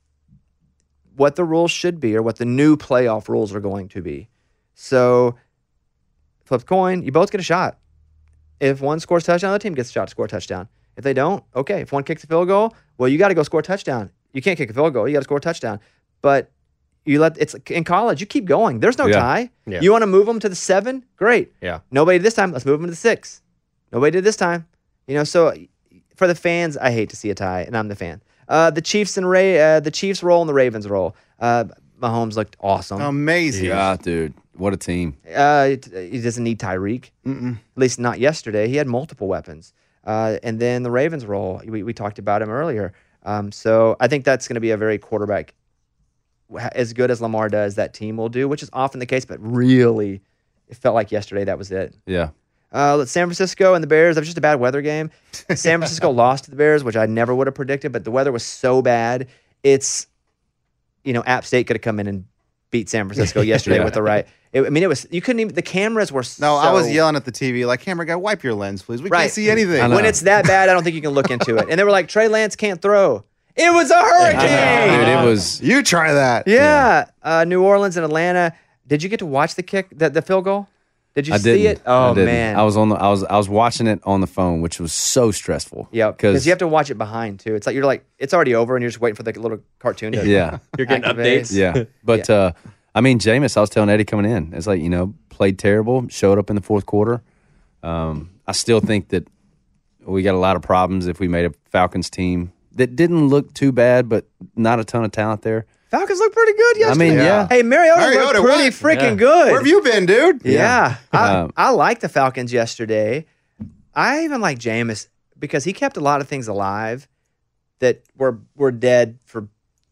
what the rules should be or what the new playoff rules are going to be. So, flip coin, you both get a shot. If one scores touchdown, the other team gets a shot to score a touchdown. If they don't, okay. If one kicks a field goal, well, you got to go score a touchdown. You can't kick a field goal. You got to score a touchdown. But it's in college, you keep going. There's no Yeah. tie. Yeah. You want to move them to the 7? Great. Yeah. Nobody did this time. Let's move them to the 6. Nobody did this time. So for the fans, I hate to see a tie, and I'm the fan. The Chiefs the Chiefs roll and the Ravens roll. Mahomes looked awesome. Amazing. Yeah, dude. What a team. He doesn't need Tyreek. At least not yesterday. He had multiple weapons. And then the Ravens roll. We talked about him earlier. So I think that's going to be a very quarterback. As good as Lamar does, that team will do, which is often the case. But really, it felt like yesterday that was it. Yeah. San Francisco and the Bears. That was just a bad weather game. San Francisco lost to the Bears, which I never would have predicted, but the weather was so bad. It's, App State could have come in and beat San Francisco yesterday Yeah. with the right. It was, you couldn't even, the cameras were No, I was so- yelling at the TV like, camera guy, wipe your lens, please. We Right. can't see anything. I know. When it's that bad, I don't think you can look into it. And they were like, Trey Lance can't throw. It was a hurricane. Dude, it was. You try that. Yeah. New Orleans and Atlanta. Did you get to watch the kick, the field goal? Did you I see didn't. it? Oh, I didn't. man. I was watching it on the phone, which was so stressful. Yeah, because you have to watch it behind too. It's like it's already over, and you're just waiting for the little cartoon to Yeah. You're getting activate. updates. Yeah. But Jameis, I was telling Eddie coming in, it's like, played terrible, showed up in the fourth quarter. I still think that we got a lot of problems if we made a Falcons team that didn't look too bad, but not a ton of talent there. Falcons look pretty good yesterday. I mean, yeah. Hey, Mariota looked Mariota, pretty what? freaking good. Where have you been, dude? Yeah. I like the Falcons yesterday. I even like Jameis because he kept a lot of things alive that were dead for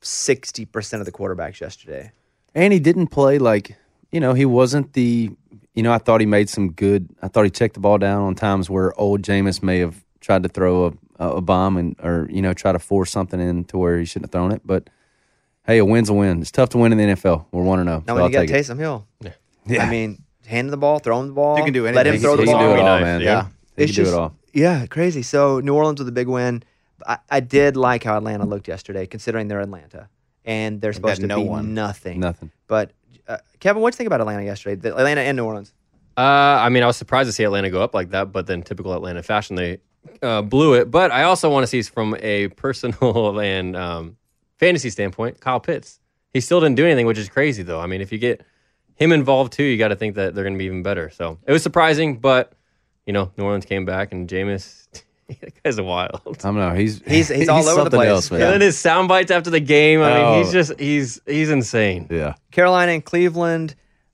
60% of the quarterbacks yesterday. And he didn't play like, he wasn't the, I thought he made some good, I thought he checked the ball down on times where old Jameis may have tried to throw a bomb or try to force something in to where he shouldn't have thrown it. But hey, a win's a win. It's tough to win in the NFL. We're 1-0. Now, so when I'll you got take it. Taysom Hill, Yeah. I mean, handing the ball, throwing the ball. You can do Let him anything. throw the He can ball. do it all, Nice, man. yeah. He It's can do just- it all. Yeah, crazy. So New Orleans with a big win. I did like how Atlanta looked yesterday, considering they're Atlanta and they're supposed to no be one. nothing. Nothing. But Kevin, what do you think about Atlanta yesterday? Atlanta and New Orleans. I mean, I was surprised to see Atlanta go up like that, but then typical Atlanta fashion, they blew it. But I also want to see from a personal and fantasy standpoint, Kyle Pitts. He still didn't do anything, which is crazy, though. I mean, if you get him involved, too, you got to think that they're going to be even better. So it was surprising, but, New Orleans came back, and Jameis, that guy's wild. I don't know. He's all over the something place. else, man. And then his sound bites after the game, I mean, Oh. he's insane. Yeah. Carolina and Cleveland.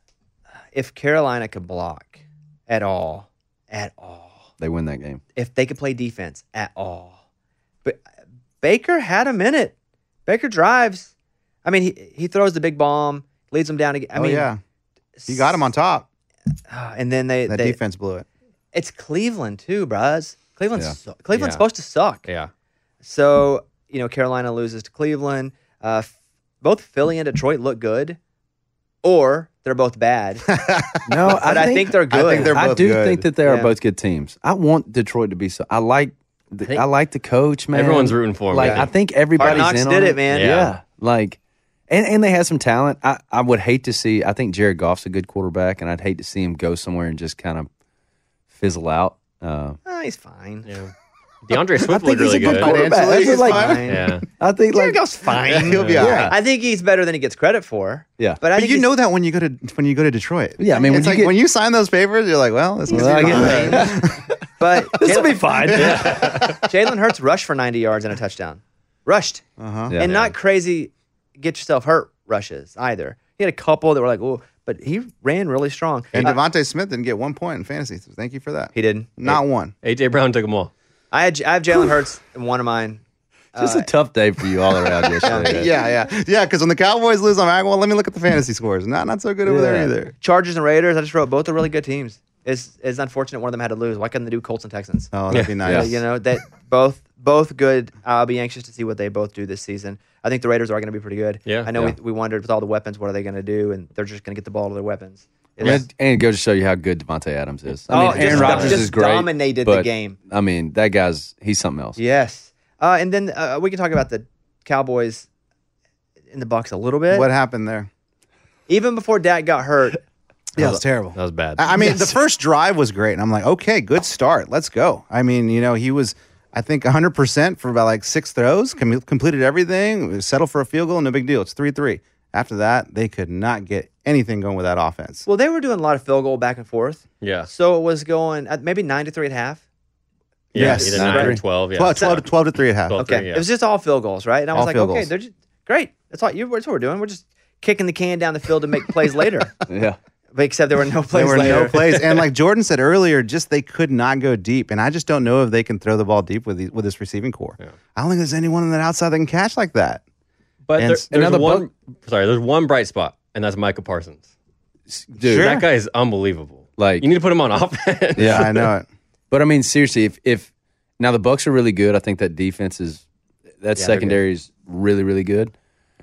If Carolina could block at all, They win that game. if they could play defense at all, but Baker had a minute. Baker drives. I mean, he throws the big bomb, leads them down again. I mean, yeah. He got him on top. And then they That defense blew it. It's Cleveland too, bruh. Cleveland's Yeah. supposed to suck. Yeah. So Carolina loses to Cleveland. Both Philly and Detroit look good, or they're both bad. No, But I think they're good. I think they're I both do good. think that they are Yeah. both good teams. I want Detroit to be so. I like the coach, man. Everyone's rooting for him, Like yeah. I think everybody's Hard Knocks in did on it, man. Yeah, like, and they had some talent. I would hate to see. I think Jared Goff's a good quarterback, and I'd hate to see him go somewhere and just kind of fizzle out. He's fine. Yeah. DeAndre Swift think looked really he's a good good. quarterback. Financially, That's he's like- fine. Yeah. I think Jared like Goff's fine. He'll be all right. I think he's better than he gets credit for. Yeah. but I But think you he's- know that when you go to Detroit. Yeah, I mean, when it's you like get- when you sign those papers, you're like, well, this is Well, I fine. get But this will be fine. Jalen Hurts rushed for 90 yards and a touchdown. Rushed. Uh-huh. Yeah. And not crazy get yourself hurt rushes either. He had a couple that were like, oh, but he ran really strong. And Devontae Smith didn't get 1 point in fantasy. So thank you for that. He didn't. Not one. A.J. Brown took them all. I have Jalen Hurts in one of mine. Just a tough day for you all around yesterday. Yeah. Because when the Cowboys lose, I'm like, well, let me look at the fantasy scores. Not so good over there Yeah. either. Chargers and Raiders, I just wrote both are really good teams. It's unfortunate one of them had to lose. Why couldn't they do Colts and Texans? Oh, that'd be nice. That both good. I'll be anxious to see what they both do this season. I think the Raiders are going to be pretty good. Yeah. I know Yeah. we wondered with all the weapons, what are they going to do? And they're just going to get the ball to their weapons. And go to show you how good Devontae Adams is. I Oh, mean, Aaron just- Rodgers just is great. dominated the but, game. I mean, that he's something else. Yes. And then we can talk about the Cowboys in the Bucs a little bit. What happened there? Even before Dak got hurt, Yeah, it was terrible. That was bad. I mean, the first drive was great. And I'm like, okay, good start. Let's go. I mean, he was, I think, 100% for about like 6 throws, completed everything, settled for a field goal, no big deal. It's 3-3. After that, they could not get anything going with that offense. well, they were doing a lot of field goal back and forth. Yeah. So it was going at maybe 9-3 at half. Yeah. Yes. Either 9 or 9. 12. Yeah. 12 to 3 at half. 12. Okay. Yeah. It was just all field goals, right? And I was All like, field okay, goals. they're just great. That's what we're doing. We're just kicking the can down the field to make plays later. Yeah. But except there were no plays There were later. no plays. And like Jordan said earlier, just they could not go deep. And I just don't know if they can throw the ball deep with this receiving core. I don't think there's anyone on that outside that can catch like that. But And there's another there's one bright spot, and that's Micah Parsons. Dude, That guy is unbelievable. Like- you need to put him on offense. Yeah. I know it. But I mean, seriously, if now the Bucs are really good, I think that defense that secondary is really, really good.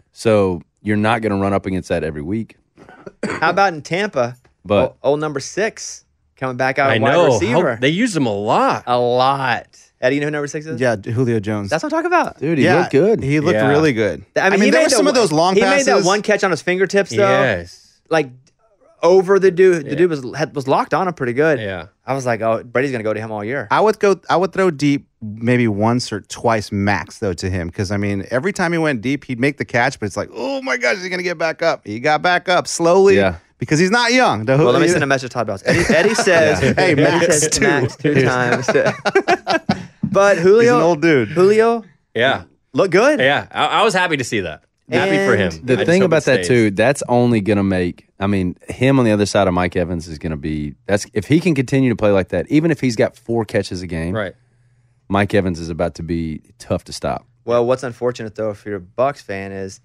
So you're not going to run up against that every week. How about in Tampa? But- old number 6 coming back out I of wide know. receiver. They used him a lot. A lot. Eddie, you know who number 6 is? Yeah, Julio Jones. That's what I'm talking about. Dude, he yeah, looked good. He looked Yeah. really good. I mean, he there made were some the- of those long he passes. made that one catch on his fingertips, though. Yes. Like over the dude. The dude was locked on him pretty good. Yeah. I was like, oh, Brady's gonna go to him all year. I would throw deep maybe once or twice max though to him because I mean every time he went deep he'd make the catch but it's like oh my gosh is he gonna get back up? He got back up slowly because he's not young. Well, let me send a message to Todd Bowles. Eddie says, Hey, Eddie max says two. max 2 times. But Julio, He's an old dude. Julio Yeah. looked good. Yeah. I was happy to see that. Happy for him. The I just thing hope about it that stays. too, that's only going to make. I mean, him on the other side of Mike Evans is going to be. That's if he can continue to play like that, even if he's got 4 catches a game. Right. Mike Evans is about to be tough to stop. Well, what's unfortunate though, if you're a Bucs fan, is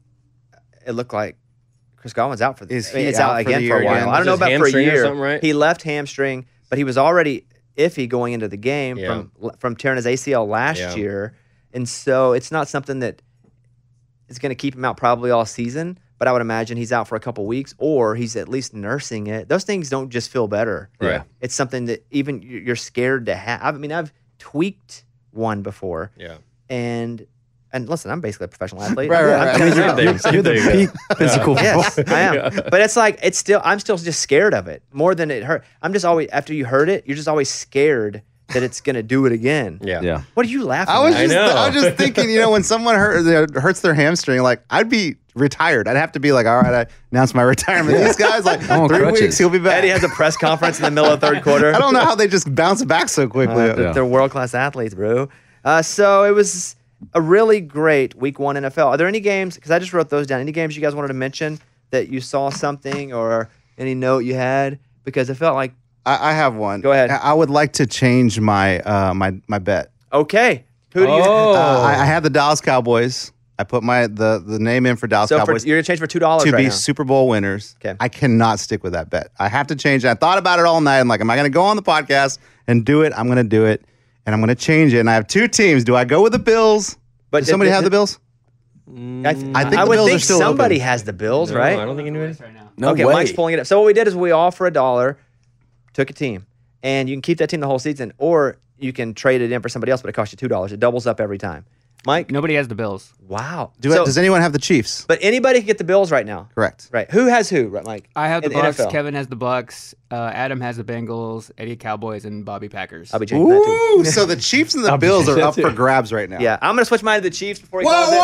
it looked like Chris Godwin's out for the. Is I mean, he it's out out for the again year for a while. again? I don't know Was his about for a hamstring or year. something, right? He left hamstring, but he was already iffy going into the game Yeah. from tearing his ACL last Yeah. year, and so it's not something that is going to keep him out probably all season. But I would imagine he's out for a couple weeks, or he's at least nursing it. Those things don't just feel better. Right. It's something that even you're scared to have. I mean, I've tweaked one before. Yeah. And listen, I'm basically a professional athlete. Right. I'm I mean, telling you. You're the peak physical. Yes, I am. But it's like I'm still just scared of it more than it hurt. I'm just always after you hurt it, you're just always scared that it's gonna do it again. Yeah. Yeah. What are you laughing? I was at? just thinking, when someone hurts their hamstring, like I'd be retired. I'd have to be like, all right, I announced my retirement. These guys, like on 3 crutches. weeks, he'll be back. Eddie has a press conference in the middle of third quarter. I don't know how they just bounce back so quickly. Yeah. They're world class athletes, bro. So it was a really great week 1 NFL. Are there any games? Because I just wrote those down. Any games you guys wanted to mention that you saw something or any note you had? Because it felt like I have one. Go ahead. I would like to change my my bet. okay. Who do you? I have the Dallas Cowboys. I put the name in for Dallas So Cowboys you're gonna change for $2 to right be now. Super Bowl winners. Okay. I cannot stick with that bet. I have to change it. I thought about it all night. I'm like, am I going to go on the podcast and do it? I'm going to do it, and I'm going to change it. And I have 2 teams. Do I go with the Bills? But Does somebody have the Bills? I I think would the Bills think are still somebody open. has the Bills, No, right? I don't think anybody. right now. No Okay, way. Mike's pulling it up. So what we did is we all for $1 took a team, and you can keep that team the whole season, or you can trade it in for somebody else, but it costs you $2. It doubles up every time. Mike, Nobody has the Bills. wow. Does anyone have the Chiefs? But anybody can get the Bills right now, Correct. right? Who has who, right, Mike? I have the In Bucks. NFL. Kevin has the Bucks. Adam has the Bengals. Eddie Cowboys and Bobby Packers. I'll be changing that too. Ooh, so the Chiefs and the Bills are up for grabs right now. Yeah, I'm gonna switch mine to the Chiefs before he Whoa, calls whoa, it.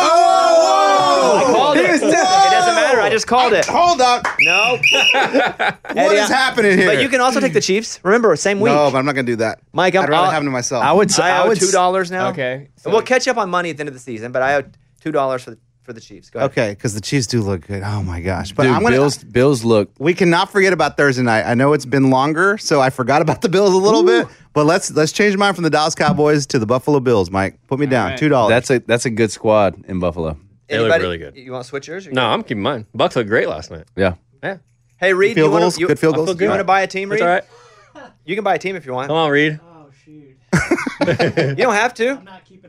whoa, I called it. It doesn't matter. I just called it. Hold up. No. What is happening here? But you can also take the Chiefs. Remember, same week. No, but I'm not going to do that. Mike, I'd rather have them to myself. I would. I owe would. $2 now. Okay. So We'll catch up on money at the end of the season, but I owe $2 for the Chiefs. Go ahead. Okay, because the Chiefs do look good. Oh my gosh! But Dude, I'm gonna. Bills look. We cannot forget about Thursday night. I know it's been longer, so I forgot about the Bills a little bit. But let's change mine from the Dallas Cowboys to the Buffalo Bills. Mike, put me down. right. $2. That's a good squad in Buffalo. They look Anybody- really good. You want to switch yours? or No, you- I'm keeping mine. Bucks looked great last night. Yeah. Yeah. Hey, Reed, Field you want goals? to Good field goals? You want to buy a team, Reed? That's all right. You can buy a team if you want. Come on, Reed. You don't have to.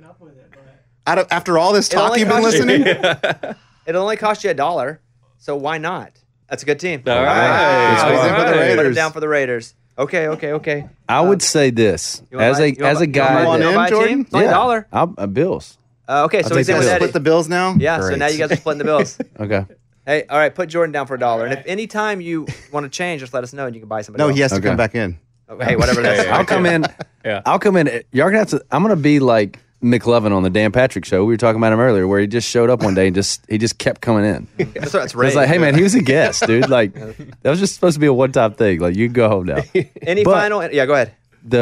After all this talk only you've been costs you- listening, It'll only cost you $1, so why not? That's a good team. All right. Wow. All He's in for the right. Raiders. Put him down for the Raiders. Okay. I would say this You wanna as buy- a you wanna as buy- a you guy. wanna Come on buy in, a team? Jordan. It's only $1. Bills. Okay, so I'll he's take in that. with Eddie. Split the Bills now. Yeah, so Great. now you guys are splitting the bills. Okay. Hey, all right, put Jordan down for $1. And if any time you want to change, just let us know and you can buy somebody No, else. he has to Okay. come back in. Hey, whatever that is. I'll come in. Yeah. I'll come in. Y'all gonna have to. I'm gonna be like McLovin on the Dan Patrick show. We were talking about him earlier, where he just showed up one day and he just kept coming in. That's It's like, hey man, he was a guest, dude. Like that was just supposed to be a one time thing. Like you can go home now. Any But- final? Yeah, go ahead.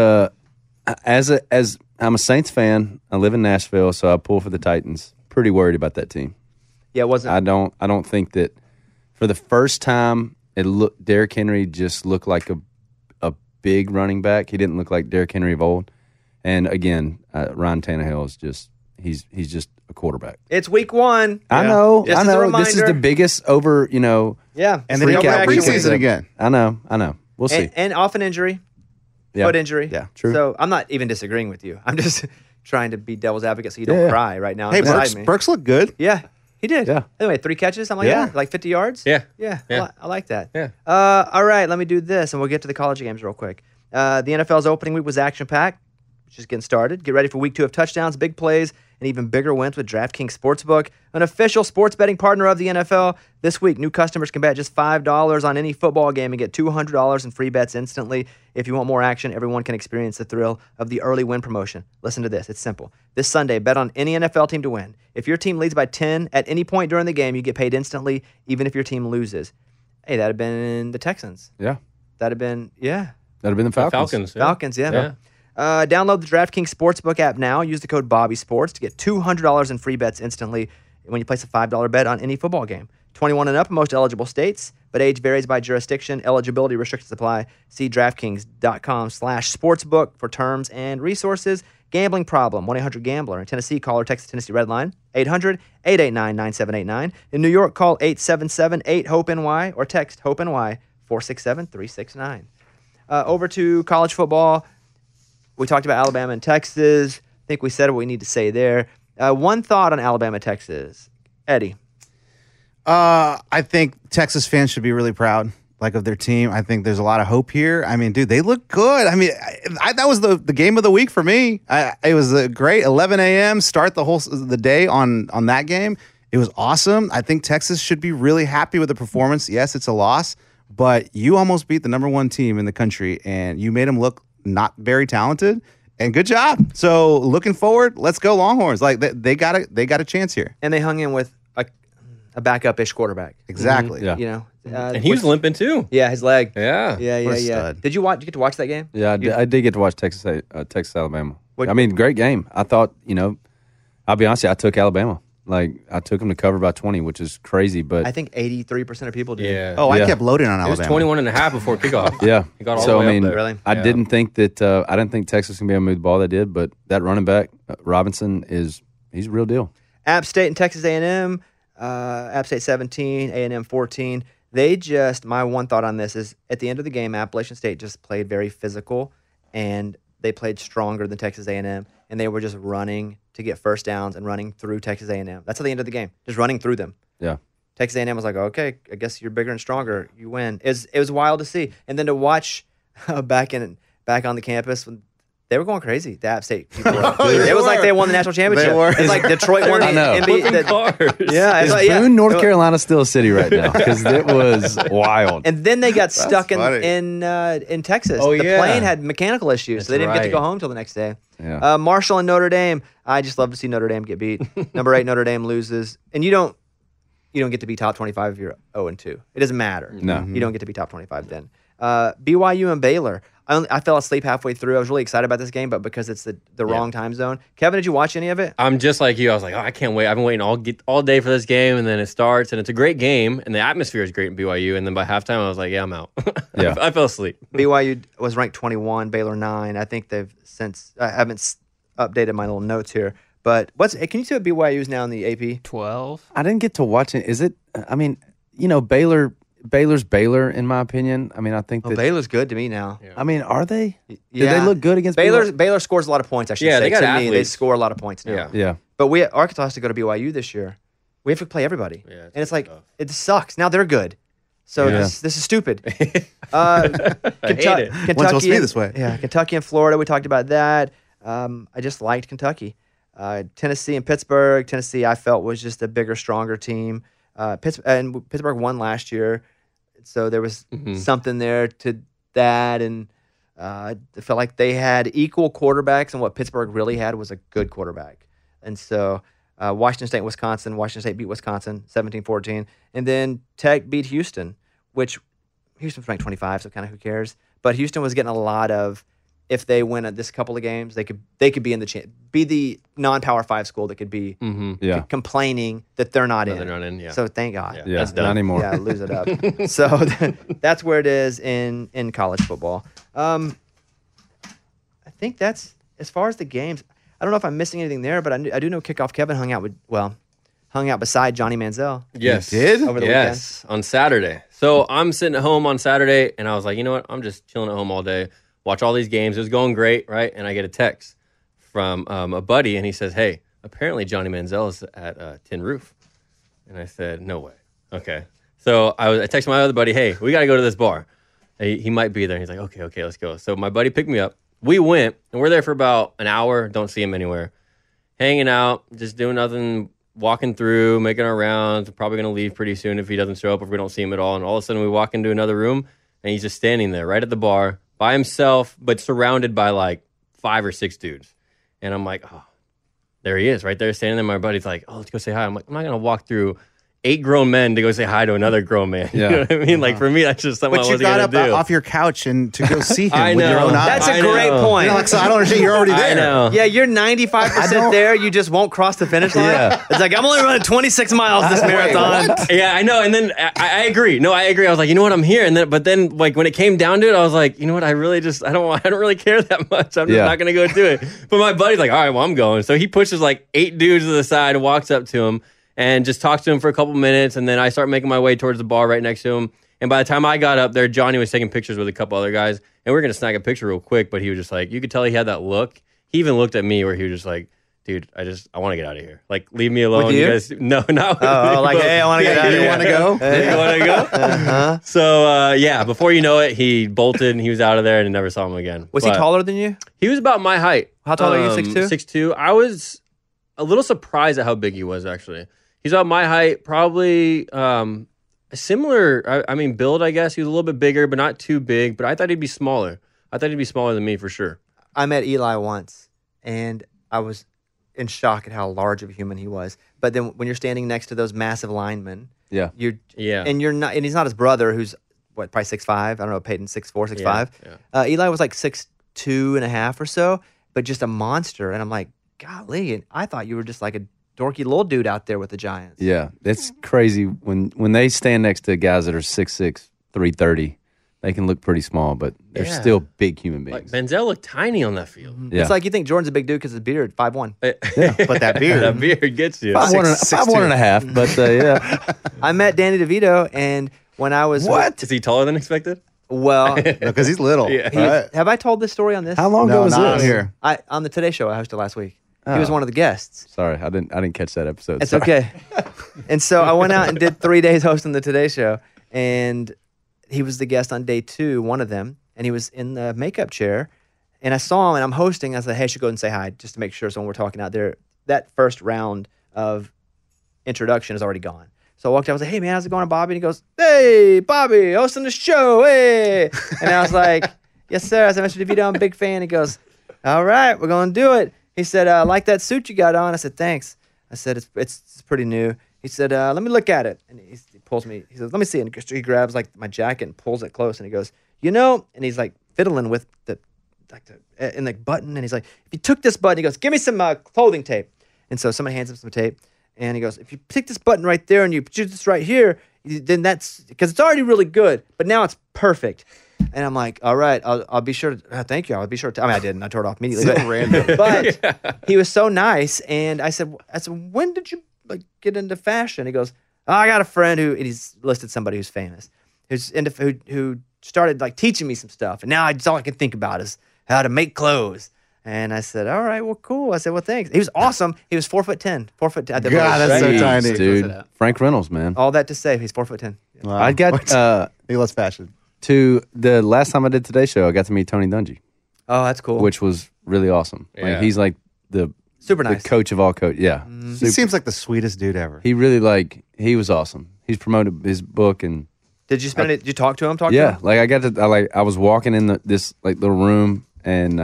As I'm a Saints fan, I live in Nashville, so I pull for the Titans. Pretty worried about that team. Yeah, it wasn't. I don't think that for the first time Derrick Henry just looked like a big running back. He didn't look like Derrick Henry of old. And again, Ryan Tannehill is just he's just a quarterback. It's week 1. I know. Just I as a know. This is the reminder. biggest over. Yeah, And then he freak got out weekend. preseason again. I know. We'll see. and off an injury, Yeah. foot injury. Yeah, true. So I'm not even disagreeing with you. I'm just trying to be devil's advocate so you don't Yeah. cry right now. Hey, beside me. Burks looked good. Yeah, he did. Yeah. Anyway, 3 catches, something like Yeah. that, like 50 yards. Yeah. Yeah. Yeah. I like that. Yeah. All right, let me do this, and we'll get to the college games real quick. The NFL's opening week was action-packed, which is getting started. Get ready for week 2 of touchdowns, big plays, and even bigger wins with DraftKings Sportsbook, an official sports betting partner of the NFL. This week, new customers can bet just $5 on any football game and get $200 in free bets instantly. If you want more action, everyone can experience the thrill of the early win promotion. Listen to this. It's simple. This Sunday, bet on any NFL team to win. If your team leads by 10 at any point during the game, you get paid instantly, even if your team loses. Hey, that'd have been the Texans. Yeah. That'd have been, yeah. That'd have been the Falcons. Falcons. Yeah. Falcons, yeah. Download the DraftKings Sportsbook app now. Use the code BobbySports to get $200 in free bets instantly. when you place a $5 bet on any football game. 21 and up in most eligible states, but age varies by jurisdiction. Eligibility restrictions apply. See DraftKings.com/sportsbook for terms and resources. Gambling problem, 1-800-GAMBLER. In Tennessee, call or text the Tennessee Red Line, 800-889-9789. In New York, call 877-8-HOPE-NY or text HOPE-NY 467-369. Over to college football. We talked about Alabama and Texas. I think we said what we need to say there. One thought on Alabama, Texas. Eddie. I think Texas fans should be really proud, of their team. I think there's a lot of hope here. I mean, dude, they look good. I mean, that was the game of the week for me. It was a great 11 a.m. start the day on that game. It was awesome. I think Texas should be really happy with the performance. Yes, it's a loss, but you almost beat the number one team in the country, and you made them look not very talented. And good job. So looking forward, let's go Longhorns. They got a chance here, and they hung in with a backup-ish quarterback. Exactly. Yeah. And he was limping too. Yeah, his leg. Yeah. Yeah. Did you get to watch that game? Yeah, I did get to watch Texas Alabama. Great game. I thought, I'll be honest with you, I took Alabama. I took them to cover by 20, which is crazy. But I think 83% of people did. Yeah. Oh, I kept loading on Alabama. It was 21 and a half before kickoff. Yeah. He got all the way up there. Really? I didn't think that I didn't think Texas was going to be able to move the ball. They did, but that running back, Robinson, he's a real deal. App State and Texas A&M. App State 17, A&M 14. My one thought on this is at the end of the game, Appalachian State just played very physical, and they played stronger than Texas A&M, and they were just running to get first downs and running through Texas A&M. That's at the end of the game, just running through them. Yeah. Texas A&M was like, okay, I guess you're bigger and stronger. You win. It was wild to see, and then to watch back on the campus when they were going crazy. The App State people. It was like they won the national championship. It's like Detroit won the NBA. Yeah, Is Boone, North Carolina still a city right now? Because it was wild. And then they got stuck in Texas. Oh, the yeah. plane had mechanical issues, so they didn't get to go home till the next day. Yeah. Marshall and Notre Dame. I just love to see Notre Dame get beat. Number 8 Notre Dame loses, and you don't get to be top 25 if you're 0-2. It doesn't matter. No, you don't get to be top 25 then. BYU and Baylor. I fell asleep halfway through. I was really excited about this game, but because it's the wrong time zone. Kevin, did you watch any of it? I'm just like you. I was like, I can't wait. I've been waiting all day for this game, and then it starts, and it's a great game, and the atmosphere is great in BYU. And then by halftime, I was like, I'm out. Yeah. I fell asleep. BYU was ranked 21, Baylor 9. I think they've since. I haven't updated my little notes here, but can you see what BYU is now in the AP? 12. I didn't get to watch it. Is it? I mean, Baylor's Baylor, in my opinion. I mean, I think that Baylor's good to me now. I mean, are they? Yeah. Did they look good against Baylor scores a lot of points, I should say. Yeah, they got to athletes. me, they score a lot of points now. Yeah. But Arkansas has to go to BYU this year. We have to play everybody. Yeah, and it's like, it sucks. Now they're good. So this is stupid. I hate it. Kentucky supposed to be this way. Yeah, Kentucky and Florida, we talked about that. I just liked Kentucky. Tennessee and Pittsburgh. Tennessee, I felt, was just a bigger, stronger team. Pittsburgh won last year, so there was something there to that, and I felt like they had equal quarterbacks, and what Pittsburgh really had was a good quarterback. And so Washington State, Wisconsin. Washington State beat Wisconsin 17-14, and then Tech beat Houston, which Houston's ranked 25, so kind of who cares? But Houston was getting a lot of. If they win at this couple of games, they could be in be the non-Power 5 school that could be complaining that they're not in. They're not in. Yeah. So thank God. Yeah, That's done. not anymore. Yeah, lose it up. So that's where it is in college football. I think that's as far as the games. I don't know if I'm missing anything there, but I do know Kickoff Kevin hung out beside Johnny Manziel. Yes. You did? Over the weekend. On Saturday. So I'm sitting at home on Saturday, and I was like, you know what? I'm just chilling at home all day. Watch all these games. It was going great, right? And I get a text from a buddy, and he says, hey, apparently Johnny Manziel is at Tin Roof. And I said, no way. Okay. So I texted my other buddy, hey, we got to go to this bar. He might be there. He's like, okay, let's go. So my buddy picked me up. We went, and we're there for about an hour. Don't see him anywhere. Hanging out, just doing nothing, walking through, making our rounds. We're probably going to leave pretty soon if he doesn't show up, if we don't see him at all. And all of a sudden, we walk into another room, and he's just standing there right at the bar by himself, but surrounded by like 5 or 6 dudes. And I'm like, oh, there he is right there standing there. My buddy's like, oh, let's go say hi. I'm like, I'm not going to walk through 8 grown men to go say hi to another grown man. You Yeah. know what I mean? Like for me, that's just something But I you wasn't got gonna up do. off your couch and to go see him I with your know. own eyes. That's a I great know. point. You know, like, so I don't understand. You're already there. I know. Yeah, you're 95% there. You just won't cross the finish line. Yeah. It's like, I'm only running 26 miles this marathon. Yeah, I know. And then I agree. No, I agree. I was like, you know what, I'm here. And then, but then, like when it came down to it, I was like, you know what, I don't really care that much. I'm just Yeah. not gonna go do it. But my buddy's like, all right, well, I'm going. So he pushes like 8 dudes to the side, walks up to him, and just talks to him for a couple minutes. And then I start making my way towards the bar right next to him. And by the time I got up there, Johnny was taking pictures with a couple other guys, and we were gonna snag a picture real quick. But he was just like, you could tell he had that look. He even looked at me where he was just like, dude, I want to get out of here. Like, leave me alone. With you? guys, no, not with Oh, me, like, but- hey, I want to get out of You here. want to go? you want to go? Uh-huh. So, yeah, before you know it, he bolted and he was out of there and never saw him again. Was he But taller than you? He was about my height. How tall are you, 6'2"? 6'2". I was a little surprised at how big he was, actually. He's about my height, probably similar, I mean, build, I guess. He was a little bit bigger, but not too big. But I thought he'd be smaller. I thought he'd be smaller than me for sure. I met Eli once, and I was in shock at how large of a human he was. But then when you're standing next to those massive linemen, Yeah. you're Yeah. and you're not, and he's not his brother, who's what, probably 6'5". I don't know, Peyton 6'4", 6'5". yeah. Eli was like 6'2.5" or so, but just a monster. And I'm like, golly, and I thought you were just like a dorky little dude out there with the Giants. Yeah, it's crazy when they stand next to guys that are 6'6", 330. They can look pretty small, but they're Yeah. still big human Like, beings. Benzel looked tiny on that field. Yeah. It's like you think Jordan's a big dude because his beard, 5'1". But that beard. That beard gets you. 5'1.5", but yeah. I met Danny DeVito, and when I was Is he taller than expected? well, Because he's little. Yeah. Right? have I told this story on this? How long ago No, was not this? here. On the Today Show I hosted last week. He was Oh. one of the guests. Sorry, I didn't catch that episode. It's Sorry. okay. And so I went out and did 3 days hosting the Today Show, and he was the guest on day 2, one of them, and he was in the makeup chair, and I saw him, and I'm hosting. I said, hey, I should go and say hi just to make sure. So when we're talking out there, that first round of introduction is already gone. So I walked out, I was like, hey, man, how's it going, Bobby? And he goes, hey, Bobby, hosting the show, hey. And I was like, yes, sir. I said, Mr. DeVito, I'm a big fan. He goes, all right, we're going to do it. He said, I like that suit you got on. I said, thanks. I said, it's pretty new. He said, let me look at it. And he pulls me, he says, let me see. And he grabs like my jacket and pulls it close. And he goes, you know, and he's like fiddling with the button. And he's like, if you took this button, he goes, give me some clothing tape. And so somebody hands him some tape. And he goes, if you pick this button right there and you put this right here, then that's, because it's already really good, but now it's perfect. And I'm like, all right, I'll be sure to, thank you. I'll be sure to, I mean, I didn't. I tore it off immediately. So random. But he was so nice. And I said, when did you like get into fashion? He goes, oh, I got a friend and he's listed somebody who's famous, who started like teaching me some stuff. And now all I can think about is how to make clothes. And I said, all right, well, cool. I said, well, thanks. He was awesome. He was 4'10". 4'10". God, that's so Jeez, tiny. dude. Frank Reynolds, man. All that to say, he's 4'10". Wow. I got He loves fashion. to the last time I did Today Show, I got to meet Tony Dungy, Oh, that's cool. which was really awesome. Yeah. Like he's like the Super nice. the coach of all coach. Yeah, He seems like the sweetest dude ever. he really he was awesome. He's promoted his book and Did you spend it? Did you talk to him? yeah, like I got to I was walking in this like little room and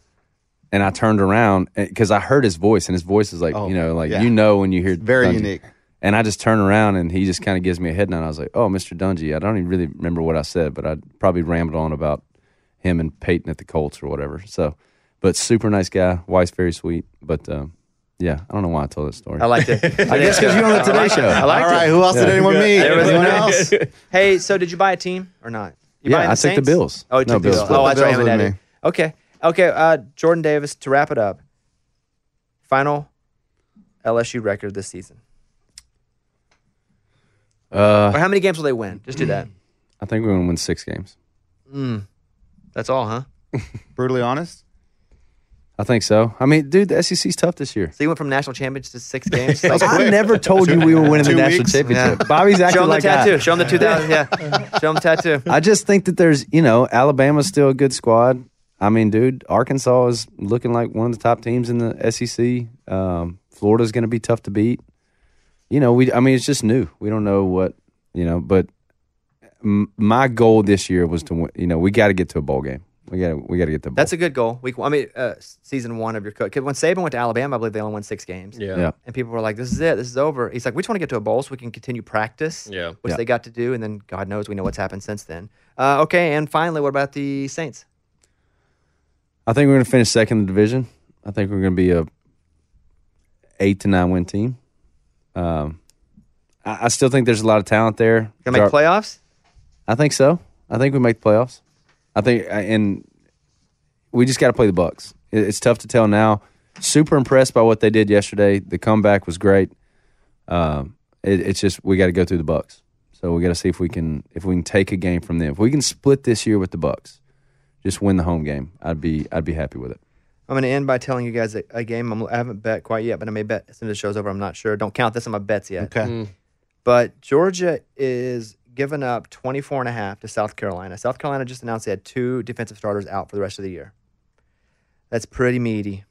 I turned around because I heard his voice and his voice is like Oh, like yeah. you know when you hear Very Dungy. unique. And I just turned around and he just kind of gives me a head nod. I was like, oh, Mr. Dungy. I don't even really remember what I said, but I probably rambled on about him and Peyton at the Colts or whatever. So, but super nice guy. Wife's very sweet. But yeah, I don't know why I told that story. I liked it. I guess because you're on the Today Show. I liked All right, it. who else did anyone meet? There was Anyone one else? Hey, so did you buy a team or not? You Yeah, buying I took the Saints? Bills. Oh, you No, took the Bills. Bills. Split Oh, the that's right. Bills him and with Daddy. Okay. Jordan Davis, to wrap it up, final LSU record this season. Or how many games will they win? Just do that. I think we're going to win 6 games. That's all, huh? Brutally honest. I think so. I mean, dude, the SEC's tough this year. So you went from national champions to 6 games? Like, I never told you we were winning the 2 national weeks? championship. Yeah. Bobby's acting show him the like tattoo. that. Show him the 2000. Yeah. Show him the tattoo. I just think that there's, Alabama's still a good squad. I mean, dude, Arkansas is looking like one of the top teams in the SEC. Florida's going to be tough to beat. It's just new. We don't know what, but my goal this year was to win. We got to get to a bowl game. We got to get the bowl. That's a good goal. Season 1 of your coach. When Saban went to Alabama, I believe they only won 6 games. Yeah. And people were like, "This is it. This is over." He's like, "We just want to get to a bowl so we can continue practice." Yeah. Which they got to do, and then God knows we know what's happened since then. Okay, and finally, what about the Saints? I think we're going to finish second in the division. I think we're going to be a 8 to 9 win team. I still think there's a lot of talent there. Gonna make playoffs? I think so. I think we make the playoffs. I think, and we just got to play the Bucs. It's tough to tell now. Super impressed by what they did yesterday. The comeback was great. It's just we got to go through the Bucs. So we got to see if we can take a game from them. If we can split this year with the Bucs, just win the home game, I'd be happy with it. I'm going to end by telling you guys a game I haven't bet quite yet, but I may bet as soon as the show's over. I'm not sure. Don't count this on my bets yet. Okay. But Georgia is giving up 24.5 to South Carolina. South Carolina just announced they had 2 defensive starters out for the rest of the year. That's pretty meaty.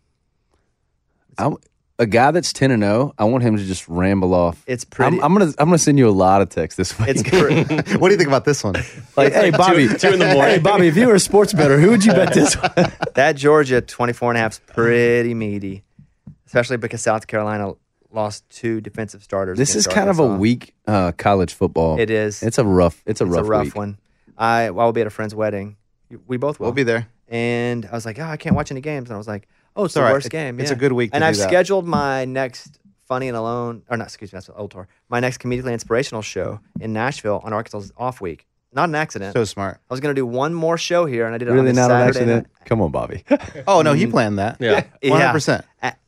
A guy that's 10-0, I want him to just ramble off. It's pretty. I'm gonna send you a lot of texts this week. It's What do you think about this one? like, hey Bobby, 2 in the morning. Hey Bobby, if you were a sports bettor, who would you bet this one? That Georgia 24.5 is pretty meaty, especially because South Carolina lost 2 defensive starters. This is against kind of a Arkansas. weak college football. It is. It's a rough It's a rough week. one. I will be at a friend's wedding. We both will. We'll be there. And I was like, I can't watch any games. And I was like, it's the all right. worst game. It's yeah. a good week to And do I've that. scheduled my next Funny and Alone, or not, excuse me, that's Old Tour. My next comedically inspirational show in Nashville on Arkansas's off week. Not an accident. So smart. I was going to do one more show here, and I did it on Really this not an Saturday accident? night. Come on, Bobby. Oh, no, he planned that. Yeah. 100%.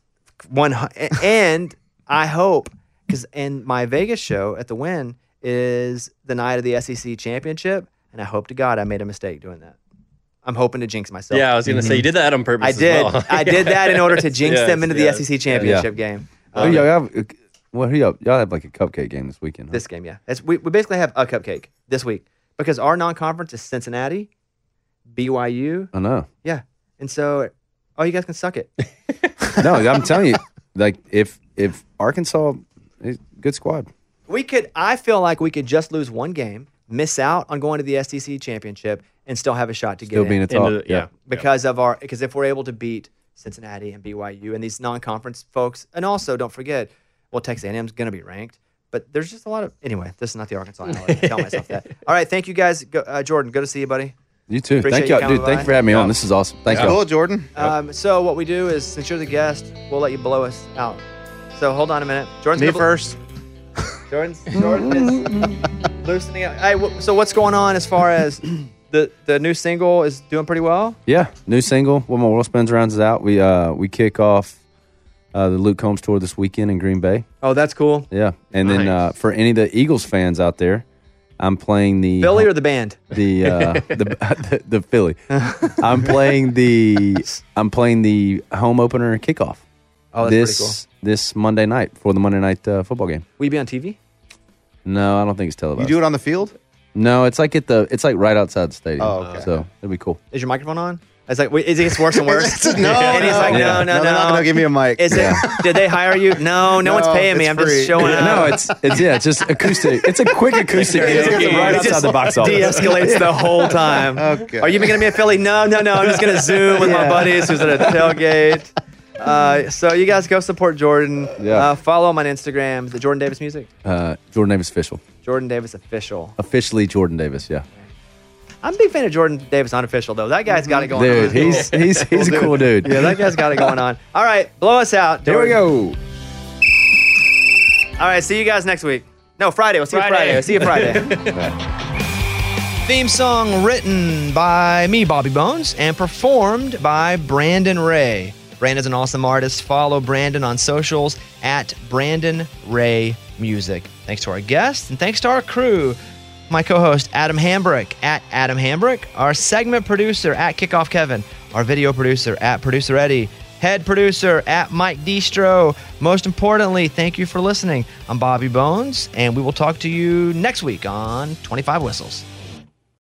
And I hope, because in my Vegas show at the Wynn is the night of the SEC championship, and I hope to God I made a mistake doing that. I'm hoping to jinx myself. Yeah, I was going to say, you did that on purpose I did. as well. I did that in order to jinx Yes, them into yes. the SEC championship game. Who y'all have? Y'all have like a cupcake game this weekend. Huh? This game, yeah. We basically have a cupcake this week because our non-conference is Cincinnati, BYU. I know. Yeah. And so, you guys can suck it. No, I'm telling you, like if Arkansas, good squad. I feel like we could just lose one game, miss out on going to the SEC championship, and still have a shot to get Still being a top. Yeah. because if we're able to beat Cincinnati and BYU and these non-conference folks, and also don't forget, Texas A&M is going to be ranked, but there's just a lot of this is not the Arkansas hour. I tell myself that. All right, thank you guys, Jordan. Good to see you, buddy. You too. Appreciate Thank you y'all, coming dude. Thank by. you for having me on. This is awesome. Thank you. Cool, Jordan. So what we do is, since you're the guest, we'll let you blow us out. So hold on a minute. Jordan's Me gonna first. Jordan is loosening up. Hey, so what's going on as far as the new single is doing pretty well? Yeah, new single. When My World Spins Around is out. We kick off the Luke Combs tour this weekend in Green Bay. Oh, that's cool. Yeah, and then for any of the Eagles fans out there, I'm playing the Philly or the band? the Philly. I'm playing the home opener kickoff. Oh, that's pretty cool. This Monday night for the Monday night football game. Will you be on TV? No, I don't think it's televised. You do it on the field? No, it's like it's like right outside the stadium. Oh, okay. So it'll be cool. Is your microphone on? It's like, it gets worse and worse. No, and he's like, no. They're not going to give me a mic. Is it? Did they hire you? No, no one's paying me. it's I'm free. just showing up. No, it's just acoustic. It's a quick acoustic gig right It outside just the box office. de-escalates the whole time. Okay. Are you even going to be in Philly? No. I'm just going to Zoom with my buddies who's at a tailgate. So you guys go support Jordan. Yeah. Follow him on Instagram. Is it Jordan Davis Music? Jordan Davis official. Jordan Davis Official. Officially Jordan Davis. Yeah. I'm a big fan of Jordan Davis Unofficial, though. That guy's got it going Dude, on. he's a cool dude. Yeah, that guy's got it going on. All right, blow us out. Here we Jordan. go. All right, see you guys next week. No, Friday. We'll see you Friday. We'll see you Friday. Theme song written by me, Bobby Bones, and performed by Brandon Ray. Brandon's an awesome artist. Follow Brandon on socials at Brandon Ray Music. Thanks to our guests and thanks to our crew. My co-host, Adam Hambrick, at Adam Hambrick. Our segment producer, at Kickoff Kevin. Our video producer, at Producer Eddie. Head producer, at Mike Distro. Most importantly, thank you for listening. I'm Bobby Bones, and we will talk to you next week on 25 Whistles.